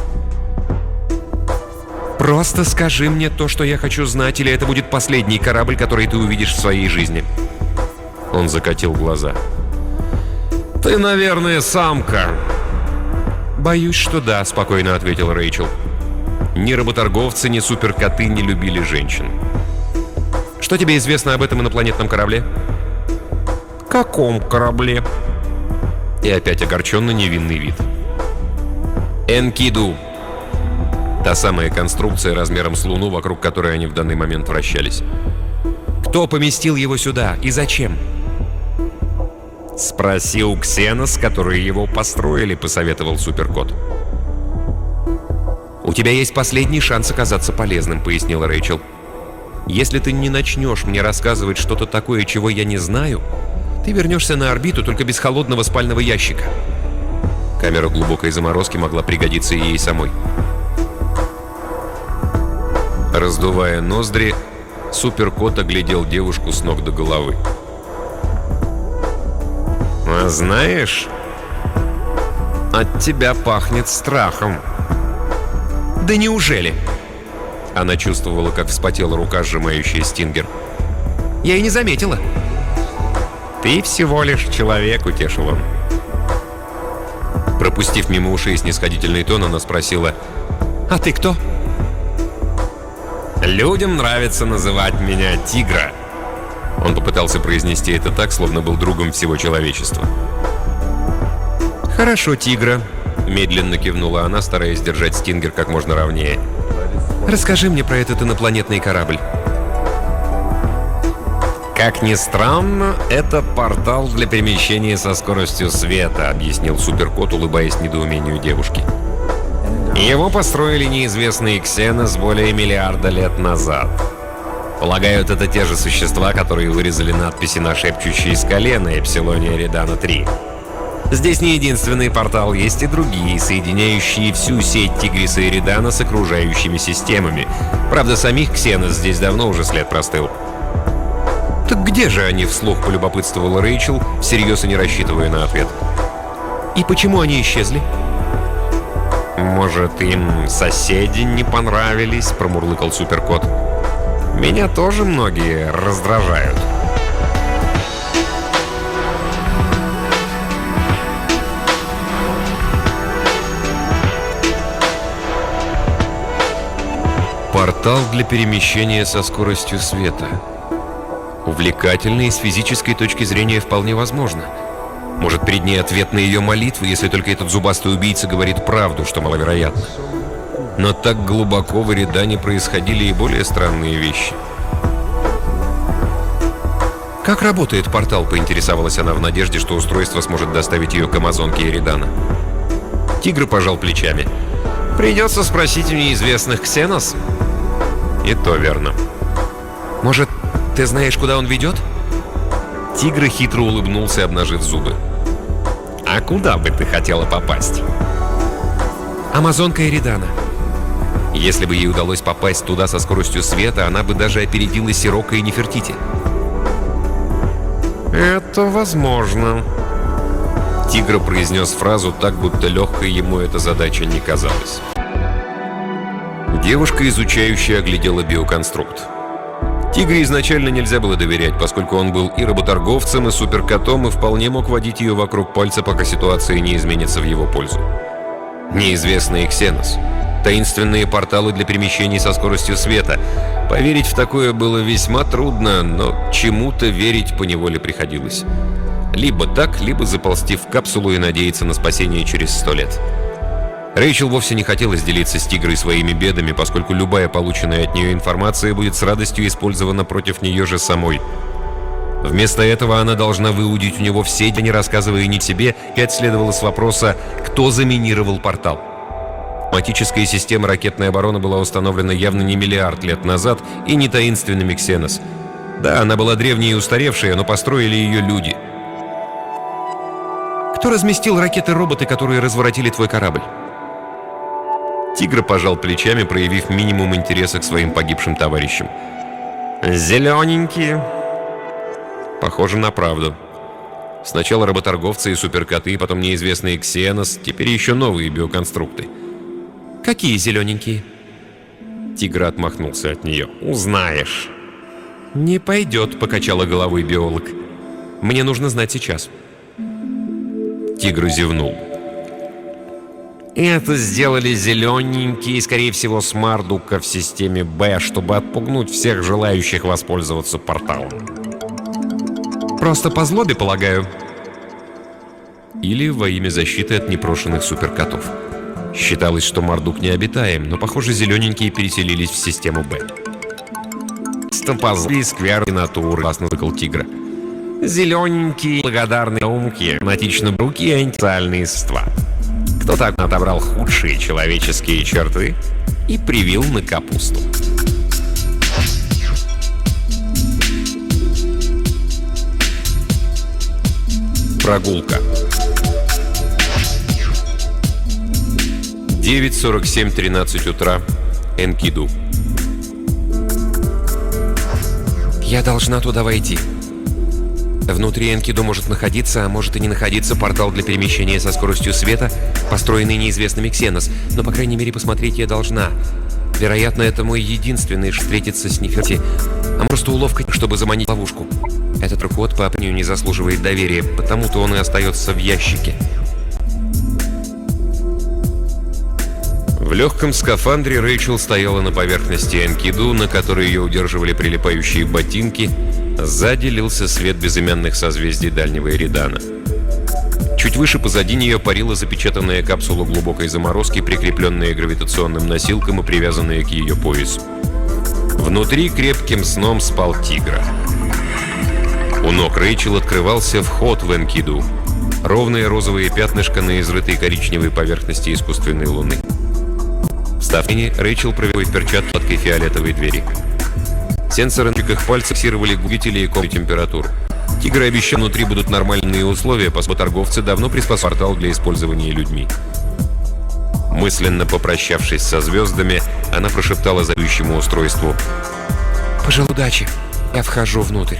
«Просто скажи мне то, что я хочу знать, или это будет последний корабль, который ты увидишь в своей жизни». Он закатил глаза. «Ты, наверное, самка». «Боюсь, что да», — спокойно ответил Рэйчел. Ни работорговцы, ни суперкоты не любили женщин. «Что тебе известно об этом инопланетном корабле?» «Каком корабле?» И опять огорченно невинный вид. «Энкиду». Та самая конструкция размером с Луну, вокруг которой они в данный момент вращались. «Кто поместил его сюда и зачем?» «Спроси у Ксенос, которые его построили», — посоветовал суперкот. «У тебя есть последний шанс оказаться полезным», — пояснила Рэйчел. «Если ты не начнешь мне рассказывать что-то такое, чего я не знаю, ты вернешься на орбиту только без холодного спального ящика». Камера глубокой заморозки могла пригодиться и ей самой. Раздувая ноздри, суперкот оглядел девушку с ног до головы. «А знаешь, от тебя пахнет страхом». «Да неужели?» Она чувствовала, как вспотела рука, сжимающая стингер. «Я и не заметила». «Ты всего лишь человек», — утешил он. Пропустив мимо ушей снисходительный тон, она спросила: «А ты кто?» «Людям нравится называть меня Тигра». Он попытался произнести это так, словно был другом всего человечества. «Хорошо, Тигра», — медленно кивнула она, стараясь держать стингер как можно ровнее. «Расскажи мне про этот инопланетный корабль». «Как ни странно, это портал для перемещения со скоростью света», — объяснил суперкот, улыбаясь недоумению девушки. «Его построили неизвестные Ксенос более миллиарда лет назад. Полагают, это те же существа, которые вырезали надписи на шепчущей скале на Эпсилоне Эридана три. Здесь не единственный портал, есть и другие, соединяющие всю сеть Тигриса и Эридана с окружающими системами. Правда, самих Ксенос здесь давно уже след простыл». «Так где же они?» — вслух полюбопытствовала Рэйчел, всерьез и не рассчитывая на ответ. «И почему они исчезли?» «Может, им соседи не понравились?» — промурлыкал суперкот. «Меня тоже многие раздражают». Портал для перемещения со скоростью света. Увлекательно и с физической точки зрения вполне возможно. Может, перед ней ответ на ее молитвы, если только этот зубастый убийца говорит правду, что маловероятно. Но так глубоко в Эридане происходили и более странные вещи. «Как работает портал?» — поинтересовалась она в надежде, что устройство сможет доставить ее к амазонке Эридана. Тигр пожал плечами. «Придется спросить у неизвестных Ксенос». «И то верно». «Может, ты знаешь, куда он ведет?» Тигр хитро улыбнулся, обнажив зубы. «А куда бы ты хотела попасть?» «Амазонка Эридана». Если бы ей удалось попасть туда со скоростью света, она бы даже опередила Сирока и Нефертити. «Это возможно». Тигр произнес фразу так, будто легкой ему эта задача не казалась. Девушка, изучающая, оглядела биоконструкт. Тигре изначально нельзя было доверять, поскольку он был и работорговцем, и суперкотом, и вполне мог водить ее вокруг пальца, пока ситуация не изменится в его пользу. Неизвестный Ксенос. Таинственные порталы для перемещений со скоростью света. Поверить в такое было весьма трудно, но чему-то верить поневоле приходилось. Либо так, либо заползти в капсулу и надеяться на спасение через сто лет. Рэйчел вовсе не хотелось делиться с Тигрой своими бедами, поскольку любая полученная от нее информация будет с радостью использована против нее же самой. Вместо этого она должна выудить у него все, не рассказывая ни себе, и следовало с вопроса, кто заминировал портал. Автоматическая система ракетной обороны была установлена явно не миллиард лет назад и не таинственными Ксенос. Да, она была древней и устаревшая, но построили ее люди. «Кто разместил ракеты-роботы, которые разворотили твой корабль?» Тигр пожал плечами, проявив минимум интереса к своим погибшим товарищам. «Зелененькие». Похоже на правду. Сначала работорговцы и суперкоты, потом неизвестные Ксенос, теперь еще новые биоконструкты. «Какие зелененькие?» Тигр отмахнулся от нее. «Узнаешь». «Не пойдет», — покачала головой биолог. «Мне нужно знать сейчас». Тигр зевнул. «Это сделали зелененькие, скорее всего, с Мардука в системе Б, чтобы отпугнуть всех желающих воспользоваться порталом». «Просто по злобе, полагаю?» Или во имя защиты от непрошенных суперкотов. Считалось, что Мардук необитаем, но, похоже, зелененькие переселились в систему Б. «Стопозли сквер и натуры», — классно выкал Тигра. «Зелененькие, благодарные умки, фанатично руки и антисоциальные существа. Кто так отобрал худшие человеческие черты и привил на капусту». Прогулка. девять сорок семь тринадцать утра. Энкиду. «Я должна туда войти. Внутри Энкиду может находиться, а может и не находиться портал для перемещения со скоростью света, построенный неизвестными Ксенос, но, по крайней мере, посмотреть я должна. Вероятно, это мой единственный шанс встретиться с Неферти, а просто уловка, чтобы заманить ловушку. Этот ход по определению не заслуживает доверия, потому-то он и остается в ящике». В легком скафандре Рэйчел стояла на поверхности Энкиду, на которой ее удерживали прилипающие ботинки. Сзади лился свет безымянных созвездий дальнего Эридана. Чуть выше позади нее парила запечатанная капсула глубокой заморозки, прикрепленная гравитационным носилкам и привязанная к ее поясу. Внутри крепким сном спал Тигра. У ног Рэйчел открывался вход в Энкиду. Ровное розовое пятнышко на изрытой коричневой поверхности искусственной луны. Встав, Рэйчел провела в перчатке гладкой фиолетовой двери. Сенсоры на кончиках пальцев фиксировали губители и комнатную температуру. Тигр обещал, внутри будут нормальные условия, поскольку торговцы давно приспособили портал для использования людьми. Мысленно попрощавшись со звездами, она прошептала зовущему устройству: «Пожалуй, удачи, я вхожу внутрь».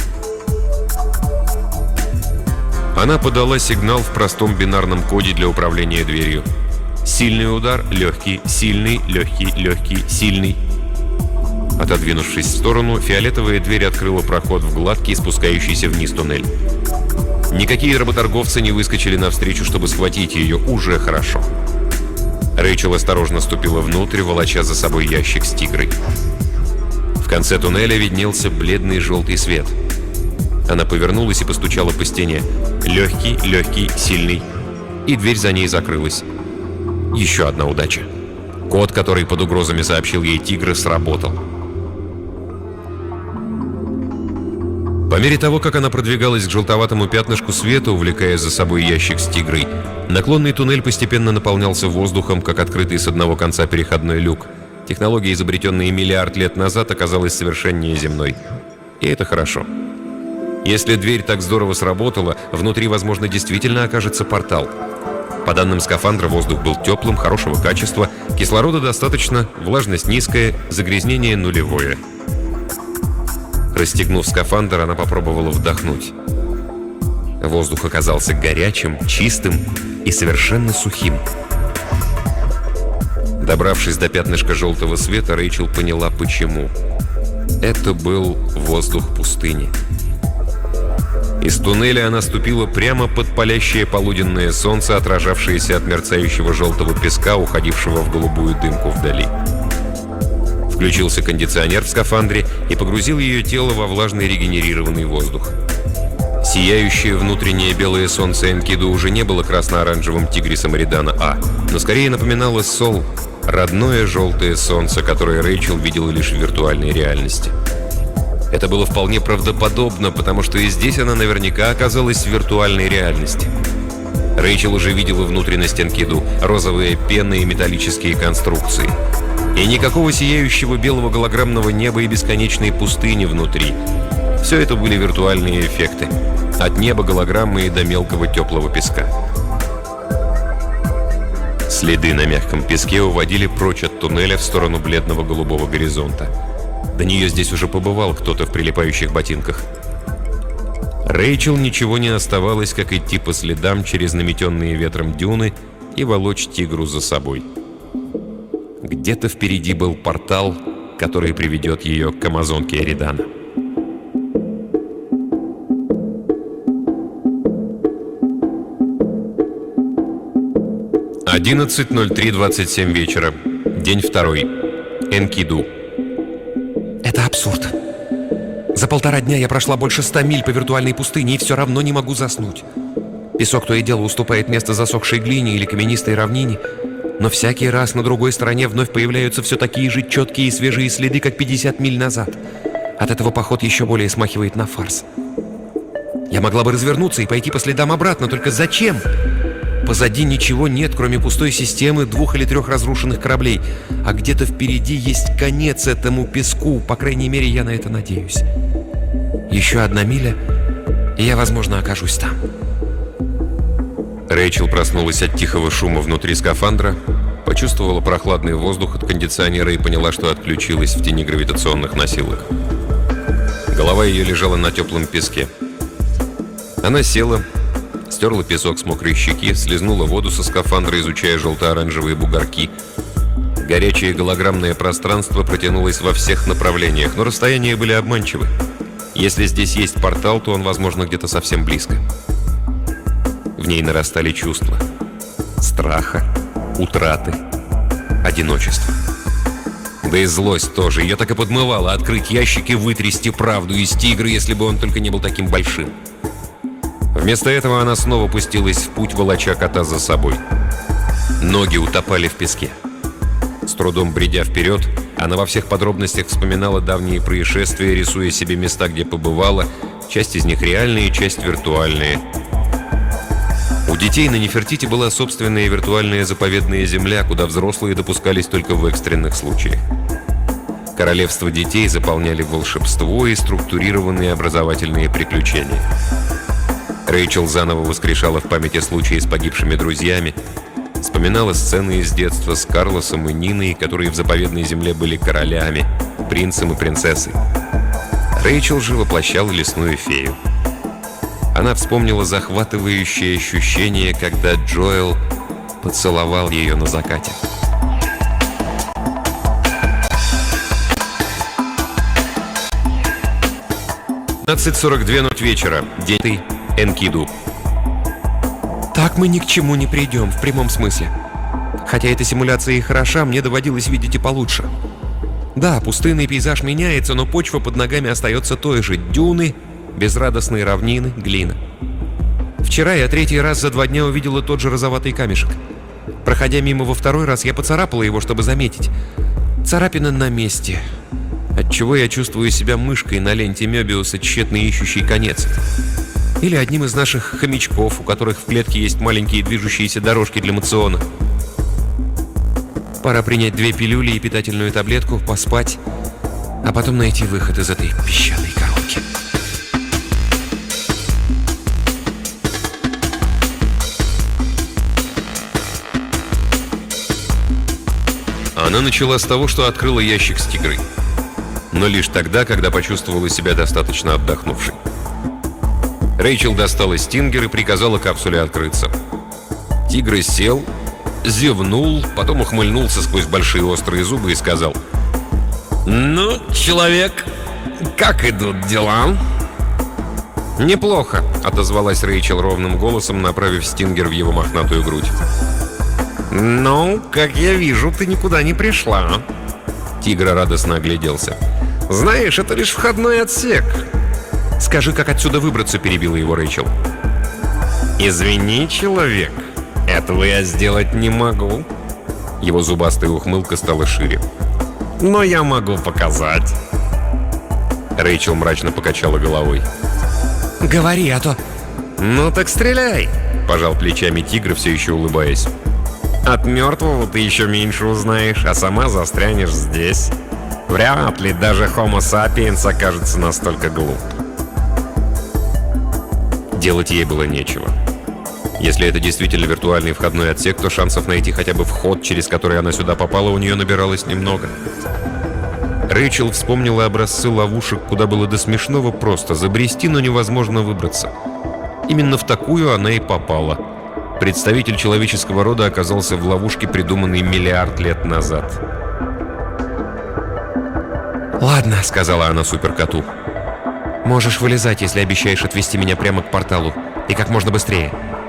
Она подала сигнал в простом бинарном коде для управления дверью. Сильный удар, легкий, сильный, легкий, легкий, сильный. Отодвинувшись в сторону, фиолетовая дверь открыла проход в гладкий, спускающийся вниз туннель. Никакие работорговцы не выскочили навстречу, чтобы схватить ее. Уже хорошо. Рэйчел осторожно ступила внутрь, волоча за собой ящик с тигрой. В конце туннеля виднелся бледный желтый свет. Она повернулась и постучала по стене. Легкий, легкий, сильный. И дверь за ней закрылась. Еще одна удача. Код, который под угрозами сообщил ей Тигр, сработал. По мере того, как она продвигалась к желтоватому пятнышку света, увлекая за собой ящик с тигрой, наклонный туннель постепенно наполнялся воздухом, как открытый с одного конца переходной люк. Технология, изобретенная миллиард лет назад, оказалась совершеннее земной. И это хорошо. Если дверь так здорово сработала, внутри, возможно, действительно окажется портал. По данным скафандра, воздух был теплым, хорошего качества, кислорода достаточно, влажность низкая, загрязнение нулевое. Расстегнув скафандр, она попробовала вдохнуть. Воздух оказался горячим, чистым и совершенно сухим. Добравшись до пятнышка желтого света, Рэйчел поняла, почему. Это был воздух пустыни. Из туннеля она ступила прямо под палящее полуденное солнце, отражавшееся от мерцающего желтого песка, уходившего в голубую дымку вдали. Включился кондиционер в скафандре и погрузил ее тело во влажный регенерированный воздух. Сияющее внутреннее белое солнце Энкиду уже не было красно-оранжевым тигрисом Эридана А, но скорее напоминало Сол, родное желтое солнце, которое Рэйчел видела лишь в виртуальной реальности. Это было вполне правдоподобно, потому что и здесь она наверняка оказалась в виртуальной реальности. Рэйчел уже видела внутренность Энкиду, розовые пены и металлические конструкции. И никакого сияющего белого голограммного неба и бесконечной пустыни внутри. Все это были виртуальные эффекты. От неба голограммы и до мелкого теплого песка. Следы на мягком песке уводили прочь от туннеля в сторону бледного голубого горизонта. До нее здесь уже побывал кто-то в прилипающих ботинках. Рэйчел ничего не оставалось, как идти по следам через наметенные ветром дюны и волочь тигру за собой. Где-то впереди был портал, который приведет ее к амазонке Эридана. одиннадцать ноль три двадцать семь вечера. День второй. Энкиду.
Это абсурд. За полтора дня я прошла больше ста миль по виртуальной пустыне и все равно не могу заснуть. Песок то и дело уступает место засохшей глине или каменистой равнине, но всякий раз на другой стороне вновь появляются все такие же четкие и свежие следы, как пятьдесят миль назад. От этого поход еще более смахивает на фарс. Я могла бы развернуться и пойти по следам обратно, только зачем? Позади ничего нет, кроме пустой системы двух или трех разрушенных кораблей. А где-то впереди есть конец этому песку. По крайней мере, я на это надеюсь. Еще одна миля, и я, возможно, окажусь там.
Рэйчел проснулась от тихого шума внутри скафандра, почувствовала прохладный воздух от кондиционера и поняла, что отключилась в тени гравитационных носилок. Голова ее лежала на теплом песке. Она села, стерла песок с мокрой щеки, слезнула воду со скафандра, изучая желто-оранжевые бугорки. Горячее голограммное пространство протянулось во всех направлениях, но расстояния были обманчивы. Если здесь есть портал, то он, возможно, где-то совсем близко. В ней нарастали чувства страха, утраты, одиночества. Да и злость тоже. Ее так и подмывало открыть ящик и вытрясти правду из тигра, если бы он только не был таким большим. Вместо этого она снова пустилась в путь, волоча кота за собой. Ноги утопали в песке. С трудом бредя вперед, она во всех подробностях вспоминала давние происшествия, рисуя себе места, где побывала, часть из них реальные, часть виртуальные. У детей на Нефертити была собственная виртуальная заповедная земля, куда взрослые допускались только в экстренных случаях. Королевство детей заполняли волшебство и структурированные образовательные приключения. Рэйчел заново воскрешала в памяти случаи с погибшими друзьями, вспоминала сцены из детства с Карлосом и Ниной, которые в заповедной земле были королями, принцем и принцессой. Рэйчел же воплощала лесную фею. Она вспомнила захватывающее ощущение, когда Джоэл поцеловал ее на закате. пятнадцать сорок два ночь вечера. День Энкиду.
Так мы ни к чему не придем, в прямом смысле. Хотя эта симуляция и хороша, мне доводилось видеть и получше. Да, пустынный пейзаж меняется, но почва под ногами остается той же. Дюны, безрадостные равнины, глина. Вчера я третий раз за два дня увидела тот же розоватый камешек. Проходя мимо во второй раз, я поцарапала его, чтобы заметить. Царапина на месте. Отчего я чувствую себя мышкой на ленте Мёбиуса, тщетно ищущей конец. Или одним из наших хомячков, у которых в клетке есть маленькие движущиеся дорожки для мациона. Пора принять две пилюли и питательную таблетку, поспать, а потом найти выход из этой песчаной коробки.
Она начала с того, что открыла ящик с тигрой. Но лишь тогда, когда почувствовала себя достаточно отдохнувшей. Рэйчел достала стингер и приказала капсуле открыться. Тигр сел, зевнул, потом ухмыльнулся сквозь большие острые зубы и сказал: «Ну, человек, как идут дела?» «Неплохо», — отозвалась Рэйчел ровным голосом, направив стингер в его мохнатую грудь. «Ну, как я вижу, ты никуда не пришла». Тигр радостно огляделся. «Знаешь, это лишь входной отсек».
«Скажи, как отсюда выбраться», — перебила его Рэйчел.
«Извини, человек, этого я сделать не могу». Его зубастая ухмылка стала шире. «Но я могу показать». Рэйчел мрачно покачала головой.
«Говори, а то...»
«Ну так стреляй», — пожал плечами тигр, все еще улыбаясь. «От мертвого ты еще меньше узнаешь, а сама застрянешь здесь. Вряд ли даже Homo sapiens окажется настолько глуп». Делать ей было нечего.
Если это действительно виртуальный входной отсек, то шансов найти хотя бы вход, через который она сюда попала, у нее набиралось немного. Рэйчел вспомнила образцы ловушек, куда было до смешного просто забрести, но невозможно выбраться. Именно в такую она и попала. Представитель человеческого рода оказался в ловушке, придуманной миллиард лет назад.
«Ладно», — сказала она суперкоту. «Можешь вылезать, если обещаешь отвезти меня прямо к порталу. И как можно быстрее».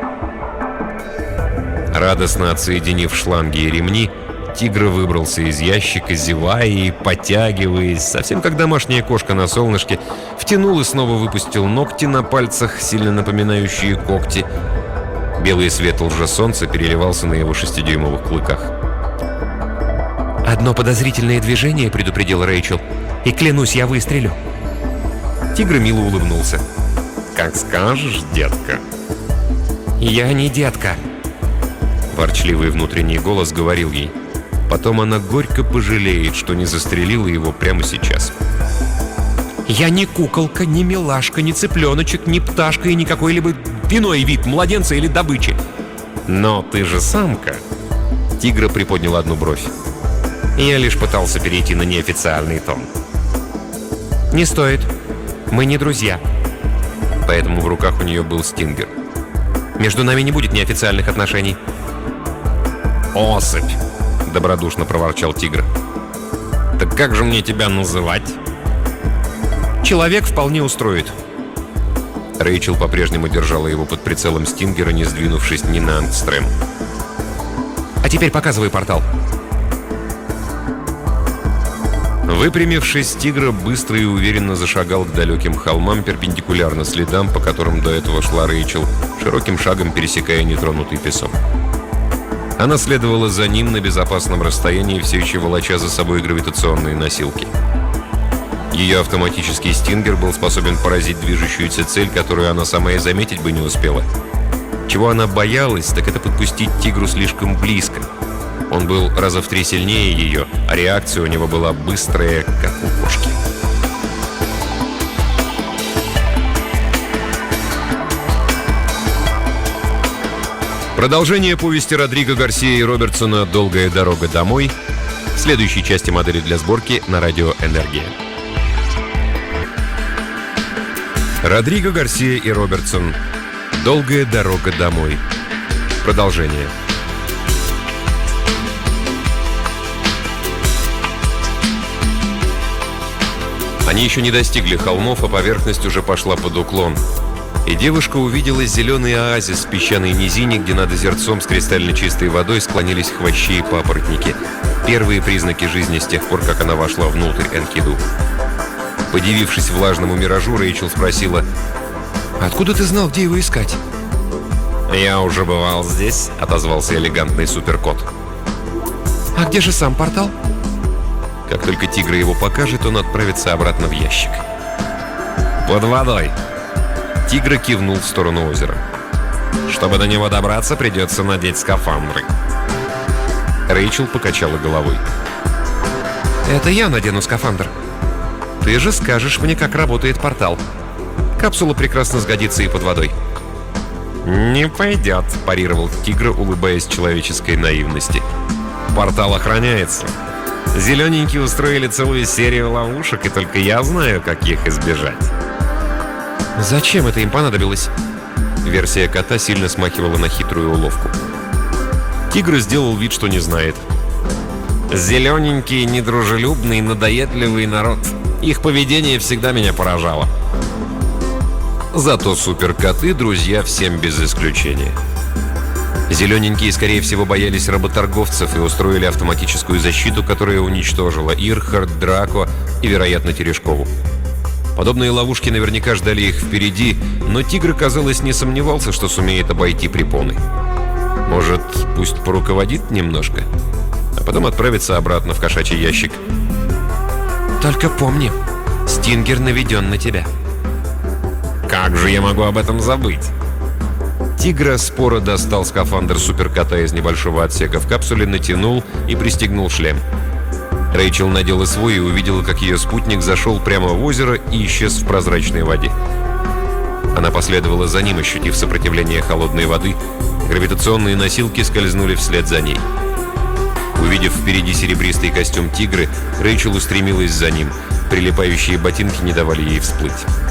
Радостно отсоединив шланги и ремни, тигр выбрался из ящика, зевая и потягиваясь, совсем как домашняя кошка на солнышке, втянул и снова выпустил ногти на пальцах, сильно напоминающие когти. Белый свет лжесолнца переливался на его шестидюймовых клыках.
«Одно подозрительное движение», — предупредил Рэйчел, — «и клянусь, я выстрелю».
Тигр мило улыбнулся. «Как скажешь, детка».
«Я не детка».
Ворчливый внутренний голос говорил ей. Потом она горько пожалеет, что не застрелила его прямо сейчас.
«Я не куколка, не милашка, не цыпленочек, не пташка и не какой-либо иной вид младенца или добычи».
«Но ты же самка». Тигр приподнял одну бровь. «Я лишь пытался перейти на неофициальный тон».
«Не стоит. Мы не друзья».
Поэтому в руках у нее был стингер.
«Между нами не будет неофициальных отношений».
«Особь!» — добродушно проворчал тигр. «Так как же мне тебя называть?»
«Человек вполне устроит».
Рэйчел по-прежнему держала его под прицелом стингера, не сдвинувшись ни на ангстрем.
«А теперь показывай портал».
Выпрямившись, тигр быстро и уверенно зашагал к далеким холмам, перпендикулярно следам, по которым до этого шла Рэйчел, широким шагом пересекая нетронутый песок. Она следовала за ним на безопасном расстоянии, все еще волоча за собой гравитационные носилки. Ее автоматический стингер был способен поразить движущуюся цель, которую она сама и заметить бы не успела. Чего она боялась, так это подпустить тигру слишком близко. Он был раза в три сильнее ее, а реакция у него была быстрая, как у кошки. Продолжение повести Родриго Гарсия и Робертсона «Долгая дорога домой» в следующей части модели для сборки на радио «Энергия». Родриго Гарсия и Робертсон «Долгая дорога домой». Продолжение. Они еще не достигли холмов, а поверхность уже пошла под уклон. И девушка увидела зеленый оазис в песчаной низине, где над озерцом с кристально чистой водой склонились хвощи и папоротники. Первые признаки жизни с тех пор, как она вошла внутрь Энкиду. Подивившись влажному миражу, Рэйчел спросила:
«Откуда ты знал, где его искать?»
«Я уже бывал здесь», — отозвался элегантный суперкот.
«А где же сам портал?»
Как только тигр его покажет, он отправится обратно в ящик. «Под водой». Тигр кивнул в сторону озера. «Чтобы до него добраться, придется надеть скафандры». Рэйчел покачала головой.
«Это я надену скафандр. Ты же скажешь мне, как работает портал. Капсула прекрасно сгодится и под водой».
«Не пойдет», – парировал тигр, улыбаясь человеческой наивности. «Портал охраняется. Зелененькие устроили целую серию ловушек, и только я знаю, как их избежать».
«Зачем это им понадобилось?»
Версия кота сильно смахивала на хитрую уловку. Тигр сделал вид, что не знает. «Зелененький, недружелюбный, надоедливый народ. Их поведение всегда меня поражало». Зато суперкоты — друзья всем без исключения. Зелененькие, скорее всего, боялись работорговцев и устроили автоматическую защиту, которая уничтожила Ирхард, Драко и, вероятно, Терешкову. Подобные ловушки наверняка ждали их впереди, но тигр, казалось, не сомневался, что сумеет обойти препоны. Может, пусть поруководит немножко, а потом отправится обратно в кошачий ящик.
«Только помни, стингер наведен на тебя».
«Как же я могу об этом забыть?» Тигр споро достал скафандр суперкота из небольшого отсека в капсуле, натянул и пристегнул шлем. Рэйчел надела свой и увидела, как ее спутник зашел прямо в озеро и исчез в прозрачной воде.
Она последовала за ним, ощутив сопротивление холодной воды. Гравитационные носилки скользнули вслед за ней. Увидев впереди серебристый костюм тигры, Рэйчел устремилась за ним. Прилипающие ботинки не давали ей всплыть.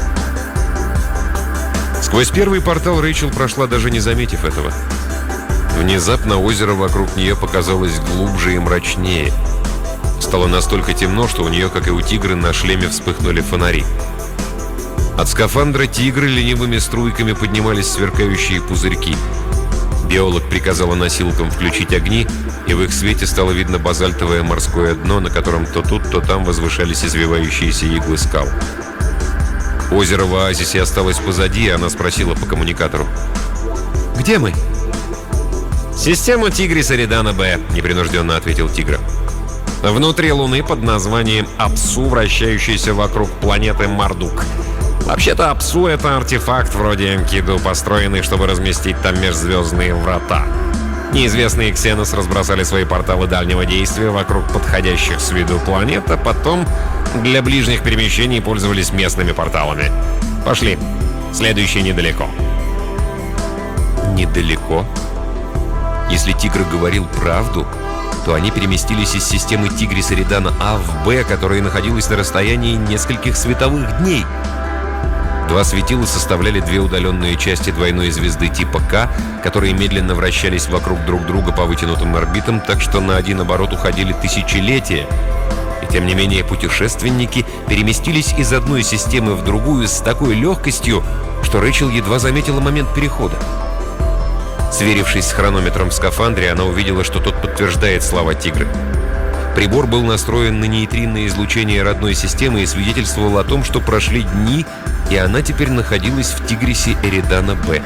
Сквозь первый портал Рэйчел прошла, даже не заметив этого. Внезапно озеро вокруг нее показалось глубже и мрачнее. Стало настолько темно, что у нее, как и у тигры, на шлеме вспыхнули фонари. От скафандра тигры ленивыми струйками поднимались сверкающие пузырьки. Биолог приказала носилкам включить огни, и в их свете стало видно базальтовое морское дно, на котором то тут, то там возвышались извивающиеся иглы скал. Озеро в оазисе осталось позади, и она спросила по коммуникатору: «Где мы?» «Система Тигрис Эридана Б», — непринужденно ответил Тигра. «Внутри Луны под названием Апсу, вращающейся вокруг планеты Мардук. Вообще-то Апсу — это артефакт вроде Энкиду, построенный, чтобы разместить там межзвездные врата. Неизвестные Ксенос разбросали свои порталы дальнего действия вокруг подходящих с виду планет, а потом для ближних перемещений пользовались местными порталами. Пошли. Следующий недалеко». «Недалеко?» Если Тигр говорил правду, то они переместились из системы Тигрис Эридана А в Б, которая находилась на расстоянии нескольких световых дней. Два светила составляли две удаленные части двойной звезды типа К, которые медленно вращались вокруг друг друга по вытянутым орбитам, так что на один оборот уходили тысячелетия. И тем не менее путешественники переместились из одной системы в другую с такой легкостью, что Рэйчел едва заметила момент перехода. Сверившись с хронометром в скафандре, она увидела, что тот подтверждает слова Тигры. Прибор был настроен на нейтринное излучение родной системы и свидетельствовал о том, что прошли дни, и она теперь находилась в Тигрисе Эридана Б.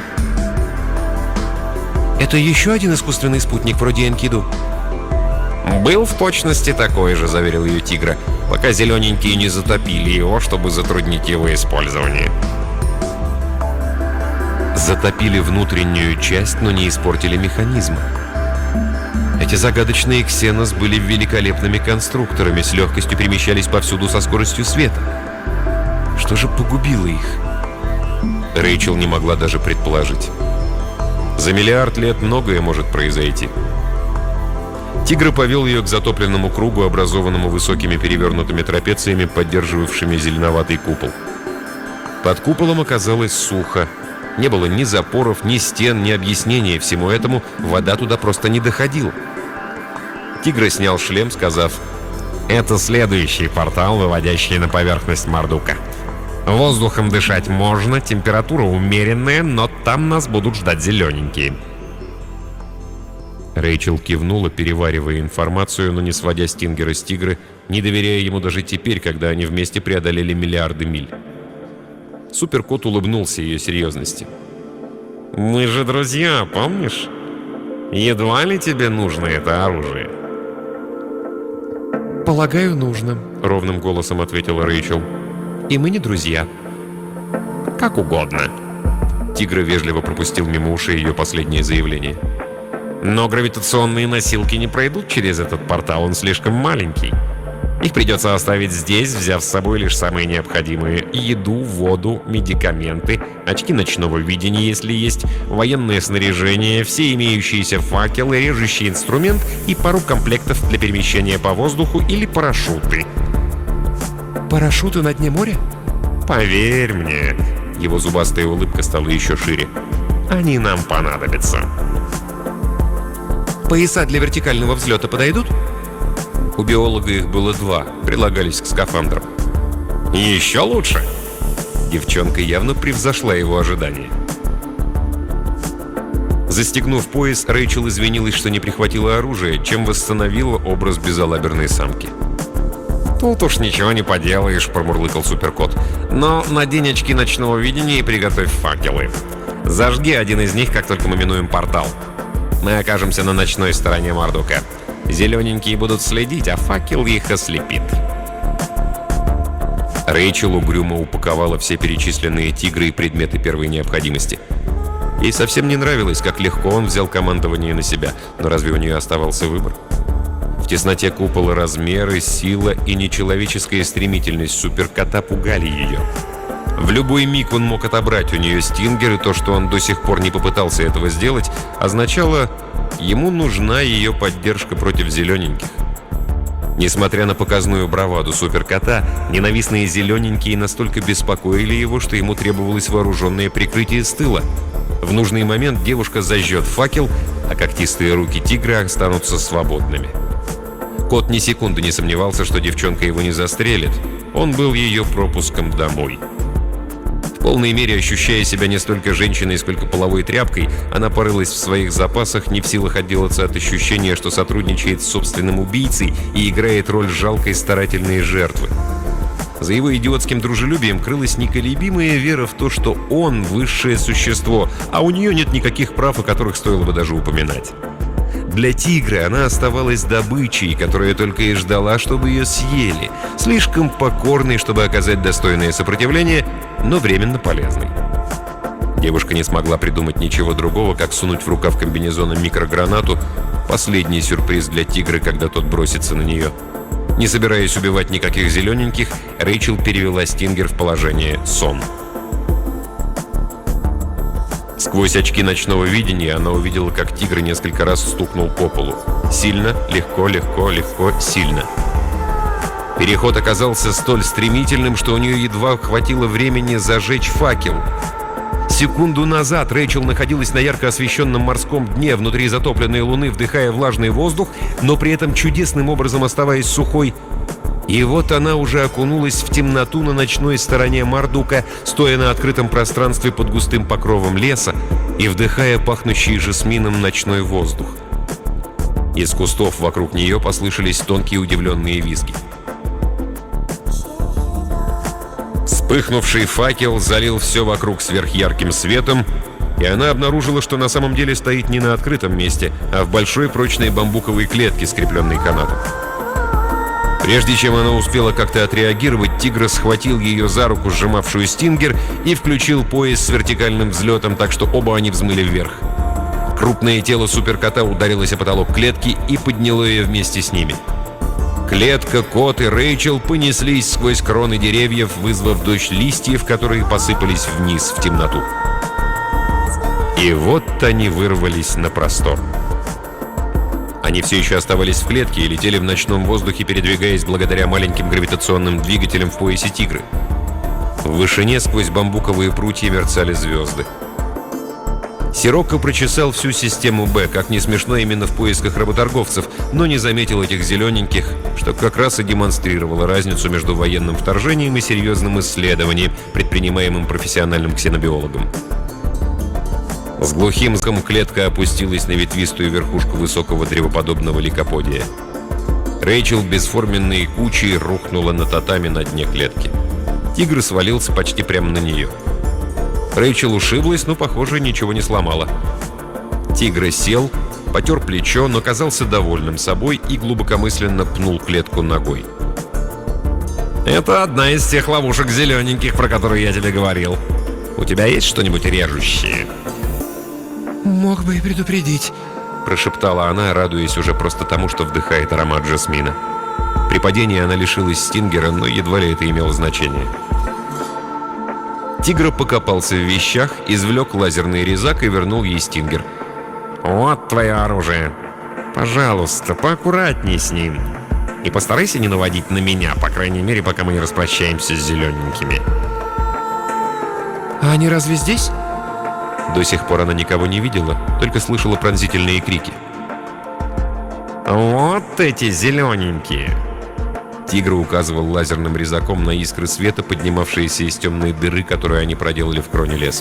«Это еще один искусственный спутник вроде Энкиду?» «Был в точности такой же», — заверил ее Тигра, пока зелененькие не затопили его, чтобы затруднить его использование. Затопили внутреннюю часть, но не испортили механизмы. Эти загадочные Ксенос были великолепными конструкторами, с легкостью перемещались повсюду со скоростью света. Что же погубило их? Рэйчел не могла даже предположить. За миллиард лет многое может произойти. Тигр повел ее к затопленному кругу, образованному высокими перевернутыми трапециями, поддерживавшими зеленоватый купол. Под куполом оказалось сухо. Не было ни запоров, ни стен, ни объяснения всему этому. Вода туда просто не доходила. Тигр снял шлем, сказав: «Это следующий портал, выводящий на поверхность Мардука. Воздухом дышать можно, температура умеренная, но там нас будут ждать зелененькие». Рэйчел кивнула, переваривая информацию, но не сводя Стингера с Тигры, не доверяя ему даже теперь, когда они вместе преодолели миллиарды миль. Суперкот улыбнулся ее серьезности. «Мы же друзья, помнишь? Едва ли тебе нужно это оружие?»
«Полагаю, нужно»,
— ровным голосом ответила Рэйчел.
«И мы не друзья».
«Как угодно». Тигр вежливо пропустил мимо ушей ее последнее заявление. «Но гравитационные носилки не пройдут через этот портал, он слишком маленький. Их придется оставить здесь, взяв с собой лишь самые необходимые: еду, воду, медикаменты, очки ночного видения, если есть, военное снаряжение, все имеющиеся факелы, режущий инструмент и пару комплектов для перемещения по воздуху или парашюты».
«Парашюты на дне моря?»
«Поверь мне», — его зубастая улыбка стала еще шире, — «они нам понадобятся».
«Пояса для вертикального взлета подойдут?»
У биолога их было два, прилагались к скафандрам. «Еще лучше!» Девчонка явно превзошла его ожидания. Застегнув пояс, Рэйчел извинилась, что не прихватила оружие, чем восстановила образ безалаберной самки. «Тут уж ничего не поделаешь», — промурлыкал Суперкот. «Но надень очки ночного видения и приготовь факелы. Зажги один из них, как только мы минуем портал. Мы окажемся на ночной стороне Мардука. Зелененькие будут следить, а факел их ослепит». Рэйчел угрюмо упаковала все перечисленные тигры и предметы первой необходимости. Ей совсем не нравилось, как легко он взял командование на себя, но разве у нее оставался выбор? В тесноте купола размеры, сила и нечеловеческая стремительность суперкота пугали ее. В любой миг он мог отобрать у нее стингер, и то, что он до сих пор не попытался этого сделать, означало, ему нужна ее поддержка против зелененьких. Несмотря на показную браваду суперкота, ненавистные зелененькие настолько беспокоили его, что ему требовалось вооруженное прикрытие с тыла. В нужный момент девушка зажжет факел, а когтистые руки тигра останутся свободными. Кот ни секунды не сомневался, что девчонка его не застрелит. Он был ее пропуском домой. В полной мере ощущая себя не столько женщиной, сколько половой тряпкой, она порылась в своих запасах, не в силах отделаться от ощущения, что сотрудничает с собственным убийцей и играет роль жалкой старательной жертвы. За его идиотским дружелюбием крылась неколебимая вера в то, что он — высшее существо, а у нее нет никаких прав, о которых стоило бы даже упоминать. Для тигра она оставалась добычей, которая только и ждала, чтобы ее съели, слишком покорной, чтобы оказать достойное сопротивление, но временно полезной. Девушка не смогла придумать ничего другого, как сунуть в рукав комбинезона микрогранату, последний сюрприз для тигра, когда тот бросится на нее. Не собираясь убивать никаких зелененьких, Рэйчел перевела стингер в положение «сон». Сквозь очки ночного видения она увидела, как тигр несколько раз стукнул по полу. Сильно, легко, легко, легко, сильно. Переход оказался столь стремительным, что у нее едва хватило времени зажечь факел. Секунду назад Рэйчел находилась на ярко освещенном морском дне внутри затопленной луны, вдыхая влажный воздух, но при этом чудесным образом оставаясь сухой. И вот она уже окунулась в темноту на ночной стороне Мардука, стоя на открытом пространстве под густым покровом леса и вдыхая пахнущий жасмином ночной воздух. Из кустов вокруг нее послышались тонкие удивленные визги. Вспыхнувший факел залил все вокруг сверхярким светом, и она обнаружила, что на самом деле стоит не на открытом месте, а в большой прочной бамбуковой клетке, скрепленной канатом. Прежде чем она успела как-то отреагировать, тигр схватил ее за руку, сжимавшую стингер, и включил пояс с вертикальным взлетом, так что оба они взмыли вверх. Крупное тело суперкота ударилось о потолок клетки и подняло ее вместе с ними. Клетка, кот и Рэйчел понеслись сквозь кроны деревьев, вызвав дождь листьев, которые посыпались вниз в темноту. И вот они вырвались на простор. Они все еще оставались в клетке и летели в ночном воздухе, передвигаясь благодаря маленьким гравитационным двигателям в поясе тигры. В вышине сквозь бамбуковые прутья мерцали звезды. Сирокко прочесал всю систему Б, как не смешно, именно в поисках работорговцев, но не заметил этих зелененьких, что как раз и демонстрировало разницу между военным вторжением и серьезным исследованием, предпринимаемым профессиональным ксенобиологом. С глухим звуком клетка опустилась на ветвистую верхушку высокого древоподобного ликоподия. Рэйчел бесформенной кучей рухнула на татами на дне клетки. Тигр свалился почти прямо на нее. Рэйчел ушиблась, но, похоже, ничего не сломала. Тигр сел, потер плечо, но казался довольным собой и глубокомысленно пнул клетку ногой. «Это одна из тех ловушек зелененьких, про которые я тебе говорил. У тебя есть что-нибудь режущее?»
«Мог бы и предупредить», —
прошептала она, радуясь уже просто тому, что вдыхает аромат жасмина. При падении она лишилась стингера, но едва ли это имело значение. Тигр покопался в вещах, извлек лазерный резак и вернул ей стингер. «Вот твое оружие. Пожалуйста, поаккуратней с ним. И постарайся не наводить на меня, по крайней мере, пока мы не распрощаемся с зелененькими».
«А они разве здесь?»
До сих пор она никого не видела, только слышала пронзительные крики. «Вот эти зелененькие!» Тигр указывал лазерным резаком на искры света, поднимавшиеся из темной дыры, которую они проделали в кроне леса.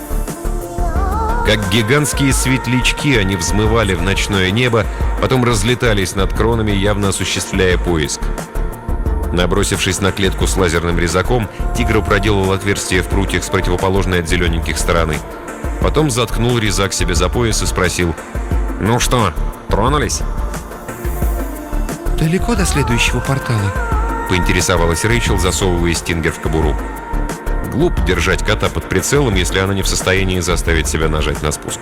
Как гигантские светлячки они взмывали в ночное небо, потом разлетались над кронами, явно осуществляя поиск. Набросившись на клетку с лазерным резаком, тигр проделал отверстие в прутьях с противоположной от зелененьких стороны. Потом заткнул резак себе за пояс и спросил: «Ну что, тронулись?»
«Далеко до следующего портала?»
— поинтересовалась Рэйчел, засовывая стингер в кобуру. Глупо держать кота под прицелом, если она не в состоянии заставить себя нажать на спуск.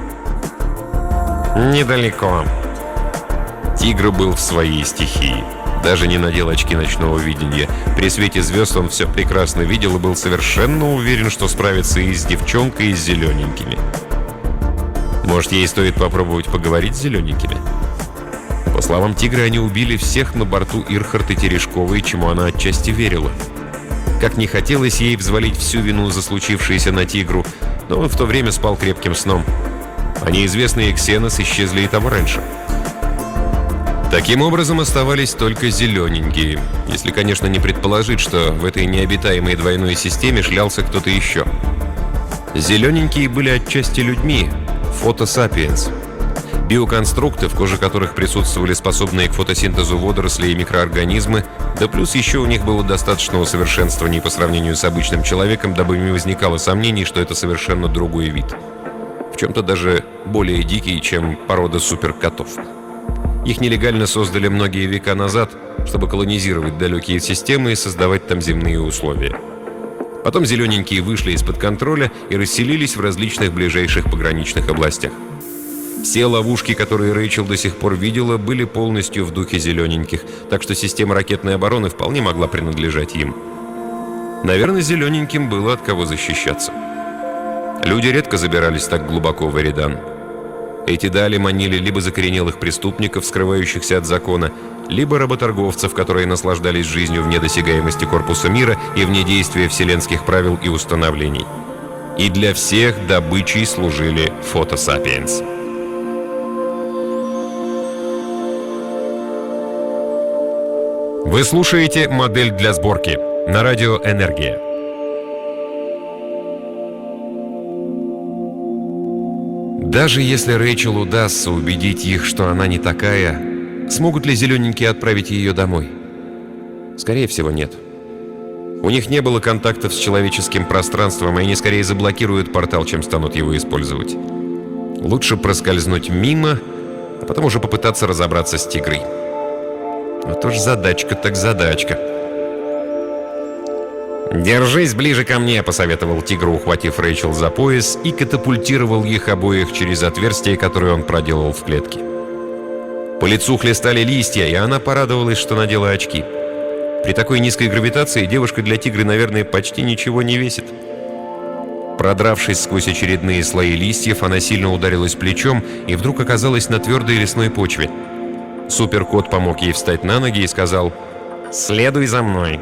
«Недалеко». Тигр был в своей стихии.
Даже не надел очки ночного видения. При свете звезд он все прекрасно видел и был совершенно уверен, что справится и с девчонкой, и с зелененькими. Может, ей стоит попробовать поговорить с зелененькими? По словам Тигра, они убили всех на борту Ирхард и Терешковой, чему она отчасти верила. Как не хотелось ей взвалить всю вину за случившееся на Тигру, но он в то время спал крепким сном. А неизвестные Ксенос исчезли и того раньше. Таким образом, оставались только зелененькие, если, конечно, не предположить, что в этой необитаемой двойной системе шлялся кто-то еще. Зелененькие были отчасти людьми, фотосапиенс. Биоконструкты, в коже которых присутствовали способные к фотосинтезу водоросли и микроорганизмы, да плюс еще у них было достаточного совершенствования по сравнению с обычным человеком, дабы не возникало сомнений, что это совершенно другой вид. В чем-то даже более дикий, чем порода суперкотов. Их нелегально создали многие века назад, чтобы колонизировать далекие системы и создавать там земные условия. Потом зелененькие вышли из-под контроля и расселились в различных ближайших пограничных областях. Все ловушки, которые Рэйчел до сих пор видела, были полностью в духе зелененьких, так что система ракетной обороны вполне могла принадлежать им. Наверное, зелененьким было от кого защищаться. Люди редко забирались так глубоко в Эридан. Эти дали манили либо закоренелых преступников, скрывающихся от закона, либо работорговцев, которые наслаждались жизнью вне досягаемости корпуса мира и вне действия вселенских правил и установлений. И для всех добычей служили фотосапиенс. Вы слушаете «Модель для сборки» на радио «Энергия». Даже если Рэйчел удастся убедить их, что она не такая, смогут ли зелененькие отправить ее домой? Скорее всего, нет. У них не было контактов с человеческим пространством, и они скорее заблокируют портал, чем станут его использовать. Лучше проскользнуть мимо, а потом уже попытаться разобраться с Тигрой. А то ж задачка так задачка. «Держись ближе ко мне», — посоветовал Тигр, ухватив Рэйчел за пояс, и катапультировал их обоих через отверстие, которое он проделал в клетке. По лицу хлестали листья, и она порадовалась, что надела очки. При такой низкой гравитации девушка для Тигры, наверное, почти ничего не весит. Продравшись сквозь очередные слои листьев, она сильно ударилась плечом и вдруг оказалась на твердой лесной почве. Суперкот помог ей встать на ноги и сказал: «Следуй за мной».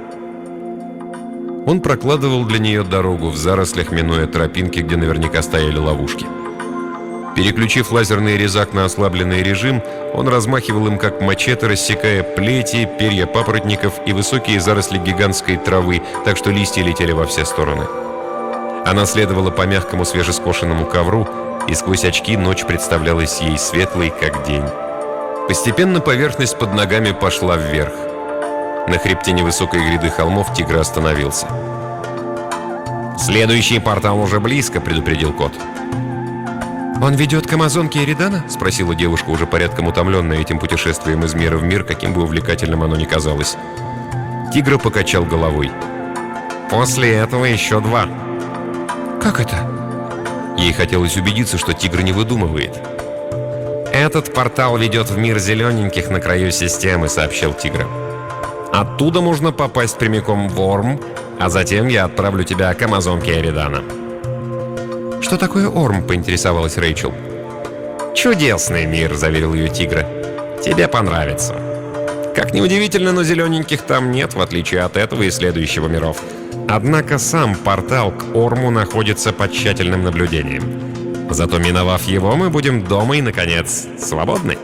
Он прокладывал для нее дорогу в зарослях, минуя тропинки, где наверняка стояли ловушки. Переключив лазерный резак на ослабленный режим, он размахивал им как мачете, рассекая плети, перья папоротников и высокие заросли гигантской травы, так что листья летели во все стороны. Она следовала по мягкому свежескошенному ковру, и сквозь очки ночь представлялась ей светлой, как день. Постепенно поверхность под ногами пошла вверх. На хребте невысокой гряды холмов Тигр остановился. «Следующий портал уже близко», — предупредил кот.
«Он ведет к Амазонке Эридана?»
— спросила девушка, уже порядком утомленная этим путешествием из мира в мир, каким бы увлекательным оно ни казалось. Тигр покачал головой. «После этого еще два».
«Как это?»
Ей хотелось убедиться, что Тигр не выдумывает.
«Этот портал ведет в мир зелененьких на краю системы», — сообщил Тигр. «Оттуда можно попасть прямиком в Орм, а затем я отправлю тебя к Амазонке Эридана».
«Что такое Орм?» — поинтересовалась Рэйчел.
«Чудесный мир», — заверил ее Тигр. «Тебе понравится». Как ни удивительно, но зелененьких там нет, в отличие от этого и следующего миров. Однако сам портал к Орму находится под тщательным наблюдением. Зато, миновав его, мы будем дома и, наконец, свободны.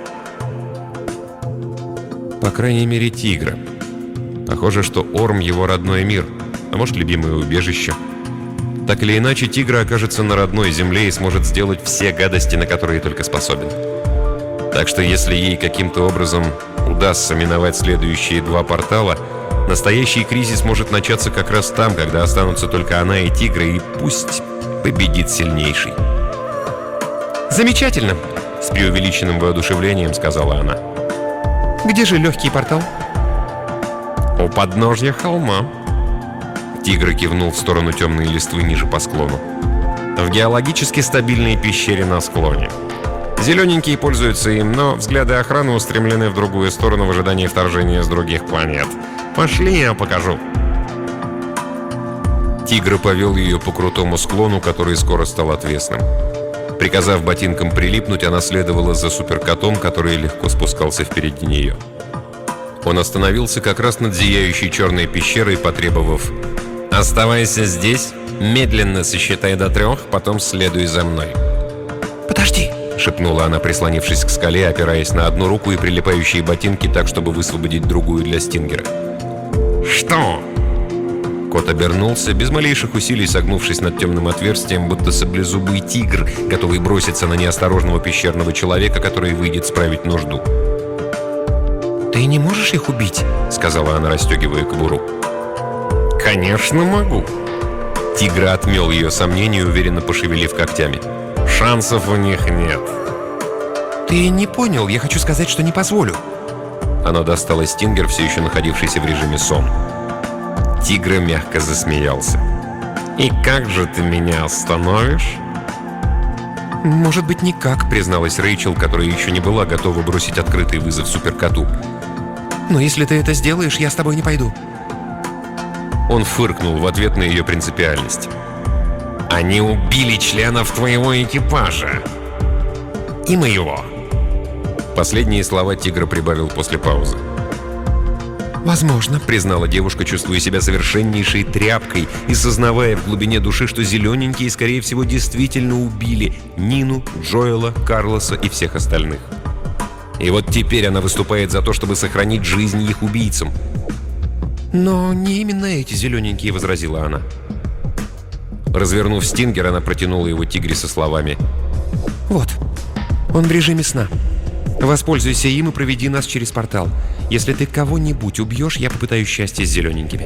По крайней мере, Тигра. Похоже, что Орм — его родной мир, а может, любимое убежище. Так или иначе, Тигра окажется на родной земле и сможет сделать все гадости, на которые только способен. Так что если ей каким-то образом удастся миновать следующие два портала, настоящий кризис может начаться как раз там, когда останутся только она и Тигра, и пусть победит сильнейший.
«Замечательно!»
— с преувеличенным воодушевлением сказала она.
«Где же легкий портал?»
«У подножья холма».
Тигр кивнул в сторону темной листвы ниже по склону.
«В геологически стабильной пещере на склоне. Зелененькие пользуются им, но взгляды охраны устремлены в другую сторону в ожидании вторжения с других планет. Пошли, я покажу.
Тигра повел ее по крутому склону, который скоро стал отвесным. Приказав ботинкам прилипнуть, она следовала за суперкотом, который легко спускался впереди нее. Он остановился как раз над зияющей черной пещерой, потребовав:
«Оставайся здесь, медленно сосчитай до трех, потом следуй за мной».
«Подожди!»
— шепнула она, прислонившись к скале, опираясь на одну руку и прилипающие ботинки так, чтобы высвободить другую для Стингера.
«Что?»
Кот обернулся, без малейших усилий согнувшись над темным отверстием, будто саблезубый тигр, готовый броситься на неосторожного пещерного человека, который выйдет справить нужду.
«Ты не можешь их убить?»
— сказала она, расстегивая кобуру.
«Конечно могу».
Тигр отмел ее сомнения, уверенно пошевелив когтями.
«Шансов у них нет».
«Ты не понял, я хочу сказать, что не позволю».
Она достала Стингер, все еще находившийся в режиме сон. Тигр мягко засмеялся.
«И как же ты меня остановишь?»
«Может быть, никак», —
призналась Рэйчел, которая еще не была готова бросить открытый вызов суперкоту.
«Но если ты это сделаешь, я с тобой не пойду».
Он фыркнул в ответ на ее принципиальность.
«Они убили членов твоего экипажа. И моего».
Последние слова Тигр прибавил после паузы.
«Возможно», —
признала девушка, чувствуя себя совершеннейшей тряпкой и сознавая в глубине души, что зелененькие, скорее всего, действительно убили Нину, Джоэла, Карлоса и всех остальных. И вот теперь она выступает за то, чтобы сохранить жизнь их убийцам.
«Но не именно эти зелененькие», — возразила она.
Развернув Стингер, она протянула его Тигре со словами:
«Вот, он в режиме сна. Воспользуйся им и проведи нас через портал. Если ты кого-нибудь убьешь, я попытаюсь счастья с зелененькими».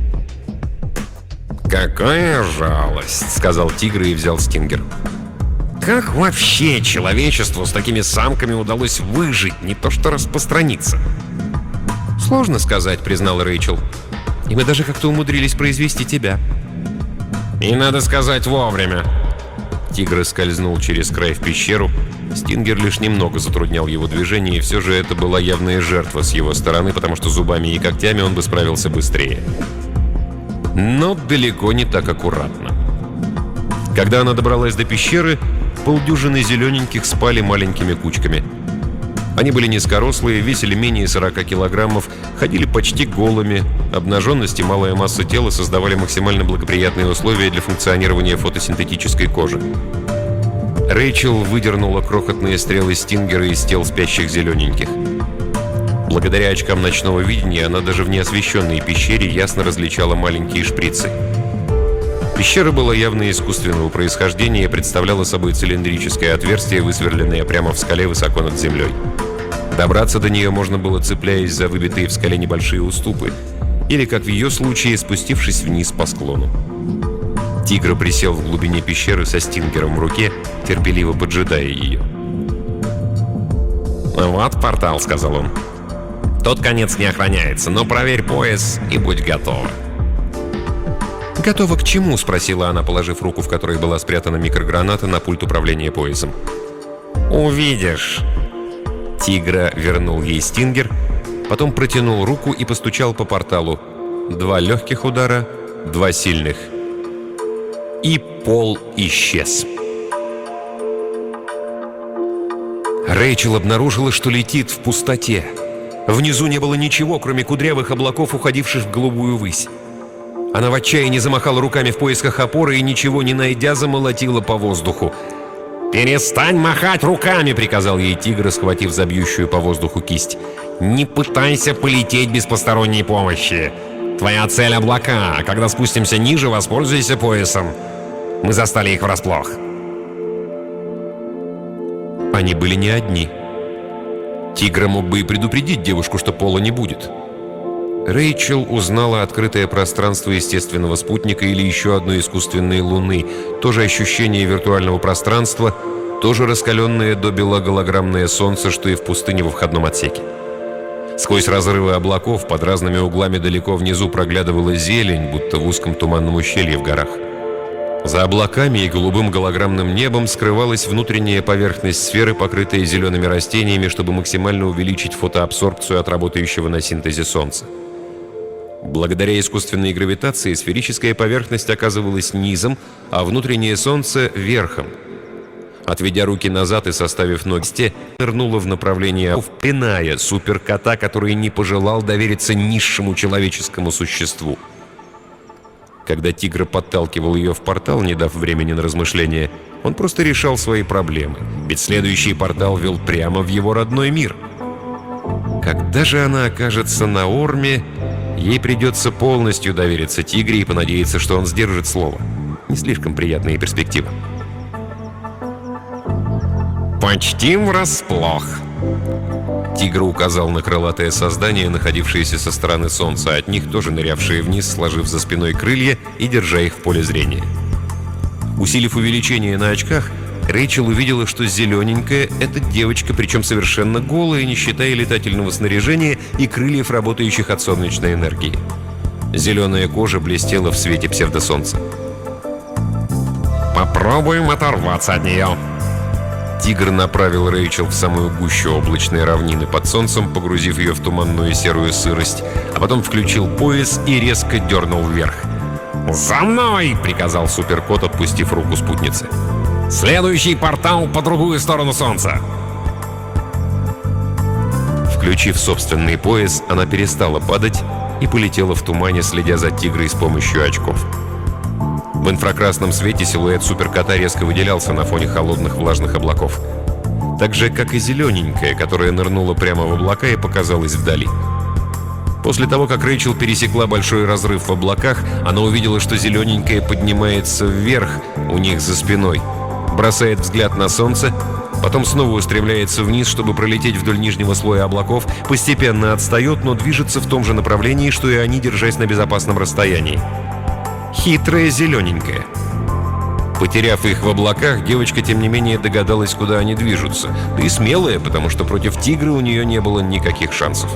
«Какая жалость», —
сказал Тигр и взял Стингер.
«Как вообще человечеству с такими самками удалось выжить, не то что распространиться?»
«Сложно сказать», — признала Рэйчел. «И мы даже как-то умудрились произвести тебя».
«И надо сказать вовремя».
Тигр скользнул через край в пещеру. Стингер лишь немного затруднял его движение, и все же это была явная жертва с его стороны, потому что зубами и когтями он бы справился быстрее. Но далеко не так аккуратно. Когда она добралась до пещеры, полдюжины зелененьких спали маленькими кучками. Они были низкорослые, весили менее сорока килограммов, ходили почти голыми. Обнаженность и малая масса тела создавали максимально благоприятные условия для функционирования фотосинтетической кожи. Рэйчел выдернула крохотные стрелы Стингера из тел спящих зелененьких. Благодаря очкам ночного видения она даже в неосвещенной пещере ясно различала маленькие шприцы. Пещера была явно искусственного происхождения и представляла собой цилиндрическое отверстие, высверленное прямо в скале высоко над землей. Добраться до нее можно было, цепляясь за выбитые в скале небольшие уступы, или, как в ее случае, спустившись вниз по склону. Тигр присел в глубине пещеры со Стингером в руке, терпеливо поджидая ее.
«Вот портал», — сказал он. «Тот конец не охраняется, но проверь пояс и будь готова».
«Готова к чему?» — спросила она, положив руку, в которой была спрятана микрограната, на пульт управления поясом.
«Увидишь».
Тигра вернул ей Стингер, потом протянул руку и постучал по порталу. Два легких удара, два сильных. И пол исчез. Рэйчел обнаружила, что летит в пустоте. Внизу не было ничего, кроме кудрявых облаков, уходивших в голубую высь. Она в отчаянии замахала руками в поисках опоры и, ничего не найдя, замолотила по воздуху.
«Перестань махать руками!» — приказал ей Тигр, схватив забьющую по воздуху кисть. «Не пытайся полететь без посторонней помощи. Твоя цель — облака, а когда спустимся ниже, воспользуйся поясом. Мы застали их врасплох».
Они были не одни. Тигр мог бы и предупредить девушку, что пола не будет. Рэйчел узнала открытое пространство естественного спутника или еще одной искусственной луны, тоже ощущение виртуального пространства, тоже раскаленное до бела голограммное солнце, что и в пустыне во входном отсеке. Сквозь разрывы облаков под разными углами далеко внизу проглядывала зелень, будто в узком туманном ущелье в горах. За облаками и голубым голограммным небом скрывалась внутренняя поверхность сферы, покрытая зелеными растениями, чтобы максимально увеличить фотоабсорбцию от работающего на синтезе Солнца. Благодаря искусственной гравитации сферическая поверхность оказывалась низом, а внутреннее Солнце — верхом. Отведя руки назад и составив ноги, нырнула в направлении, впиная суперкота, который не пожелал довериться низшему человеческому существу. Когда тигр подталкивал ее в портал, не дав времени на размышления, он просто решал свои проблемы, ведь следующий портал вел прямо в его родной мир. Когда же она окажется на Орме, ей придется полностью довериться тигре и понадеяться, что он сдержит слово. Не слишком приятная перспектива.
«Почти врасплох».
Тигр указал на крылатое создание, находившееся со стороны Солнца, от них тоже нырявшие вниз, сложив за спиной крылья и держа их в поле зрения. Усилив увеличение на очках, Рэйчел увидела, что зелененькая — это девочка, причем совершенно голая, не считая летательного снаряжения и крыльев, работающих от солнечной энергии. Зеленая кожа блестела в свете псевдосолнца.
«Попробуем оторваться от нее».
Тигр направил Рэйчел в самую гущу облачной равнины под солнцем, погрузив ее в туманную серую сырость, а потом включил пояс и резко дернул вверх.
«За мной!» —
приказал суперкот, отпустив руку спутницы.
«Следующий портал по другую сторону Солнца!»
Включив собственный пояс, она перестала падать и полетела в тумане, следя за тигрой с помощью очков. В инфракрасном свете силуэт суперкота резко выделялся на фоне холодных влажных облаков. Так же, как и зелененькая, которая нырнула прямо в облака и показалась вдали. После того, как Рэйчел пересекла большой разрыв в облаках, она увидела, что зелененькая поднимается вверх у них за спиной, бросает взгляд на солнце, потом снова устремляется вниз, чтобы пролететь вдоль нижнего слоя облаков, постепенно отстает, но движется в том же направлении, что и они, держась на безопасном расстоянии. Хитрая зелененькая. Потеряв их в облаках, девочка, тем не менее, догадалась, куда они движутся. Да и смелая, потому что против тигра у нее не было никаких шансов.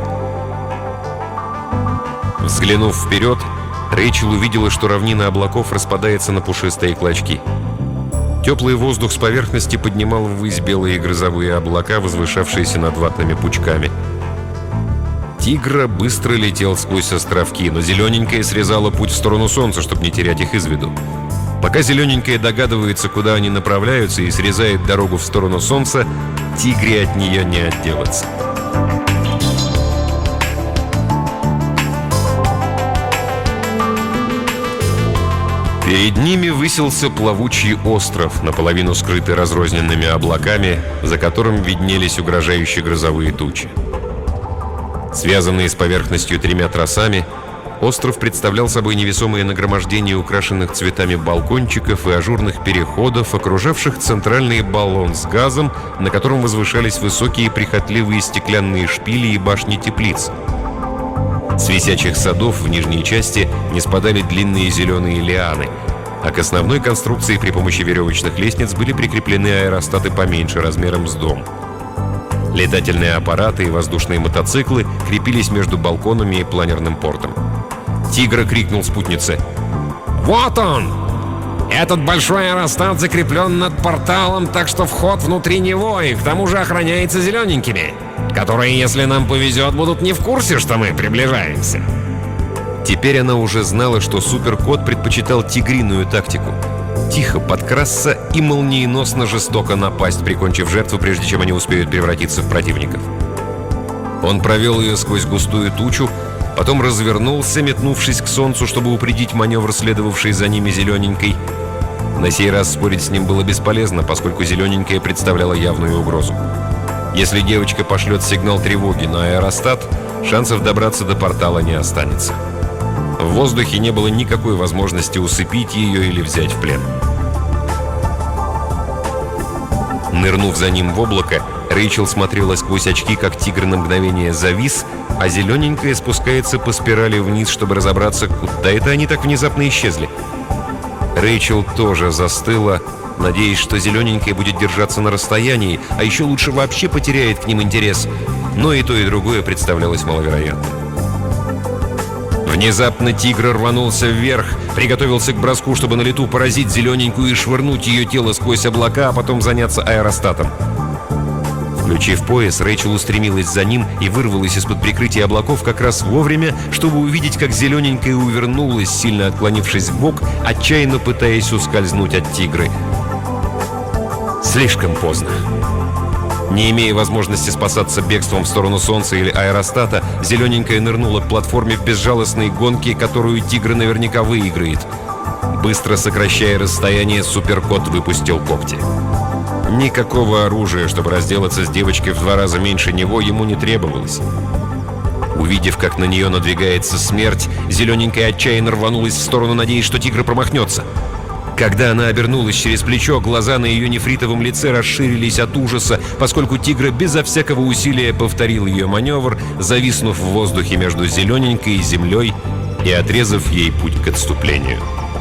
Взглянув вперед, Рэйчел увидела, что равнина облаков распадается на пушистые клочки. Теплый воздух с поверхности поднимал ввысь белые грозовые облака, возвышавшиеся над ватными пучками. Тигр быстро летел сквозь островки, но зелененькая срезала путь в сторону Солнца, чтобы не терять их из виду. Пока зелененькая догадывается, куда они направляются, и срезает дорогу в сторону Солнца, тигре от нее не отделаться. Перед ними высился плавучий остров, наполовину скрытый разрозненными облаками, за которым виднелись угрожающие грозовые тучи. Связанные с поверхностью тремя тросами, остров представлял собой невесомое нагромождение украшенных цветами балкончиков и ажурных переходов, окружавших центральный баллон с газом, на котором возвышались высокие прихотливые стеклянные шпили и башни теплиц. С висячих садов в нижней части не спадали длинные зеленые лианы, а к основной конструкции при помощи веревочных лестниц были прикреплены аэростаты поменьше, размером с дом. Летательные аппараты и воздушные мотоциклы крепились между балконами и планерным портом. Тигр крикнул спутнице:
«Вот он! Этот большой аэростат закреплен над порталом, так что вход внутри него и к тому же охраняется зелененькими, которые, если нам повезет, будут не в курсе, что мы приближаемся».
Теперь она уже знала, что суперкот предпочитал тигриную тактику. Тихо подкрасться и молниеносно жестоко напасть, прикончив жертву, прежде чем они успеют превратиться в противников. Он провел ее сквозь густую тучу, потом развернулся, метнувшись к солнцу, чтобы упредить маневр, следовавший за ними зелененькой. На сей раз спорить с ним было бесполезно, поскольку зелененькая представляла явную угрозу. Если девочка пошлет сигнал тревоги на аэростат, шансов добраться до портала не останется. В воздухе не было никакой возможности усыпить ее или взять в плен. Нырнув за ним в облако, Рэйчел смотрела сквозь очки, как тигр на мгновение завис, а зелененькая спускается по спирали вниз, чтобы разобраться, куда это они так внезапно исчезли. Рэйчел тоже застыла, надеясь, что зелененькая будет держаться на расстоянии, а еще лучше вообще потеряет к ним интерес. Но и то, и другое представлялось маловероятным. Внезапно тигр рванулся вверх, приготовился к броску, чтобы на лету поразить зелененькую и швырнуть ее тело сквозь облака, а потом заняться аэростатом. Включив пояс, Рэйчел устремилась за ним и вырвалась из-под прикрытия облаков как раз вовремя, чтобы увидеть, как зелененькая увернулась, сильно отклонившись вбок, отчаянно пытаясь ускользнуть от тигры. Слишком поздно. Не имея возможности спасаться бегством в сторону солнца или аэростата, зелененькая нырнула к платформе в безжалостной гонке, которую тигр наверняка выиграет. Быстро сокращая расстояние, суперкот выпустил когти. Никакого оружия, чтобы разделаться с девочкой в два раза меньше него, ему не требовалось. Увидев, как на нее надвигается смерть, зелененькая отчаянно рванулась в сторону, надеясь, что тигр промахнется. Когда она обернулась через плечо, глаза на ее нефритовом лице расширились от ужаса, поскольку тигр безо всякого усилия повторил ее маневр, зависнув в воздухе между зелененькой и землей и отрезав ей путь к отступлению.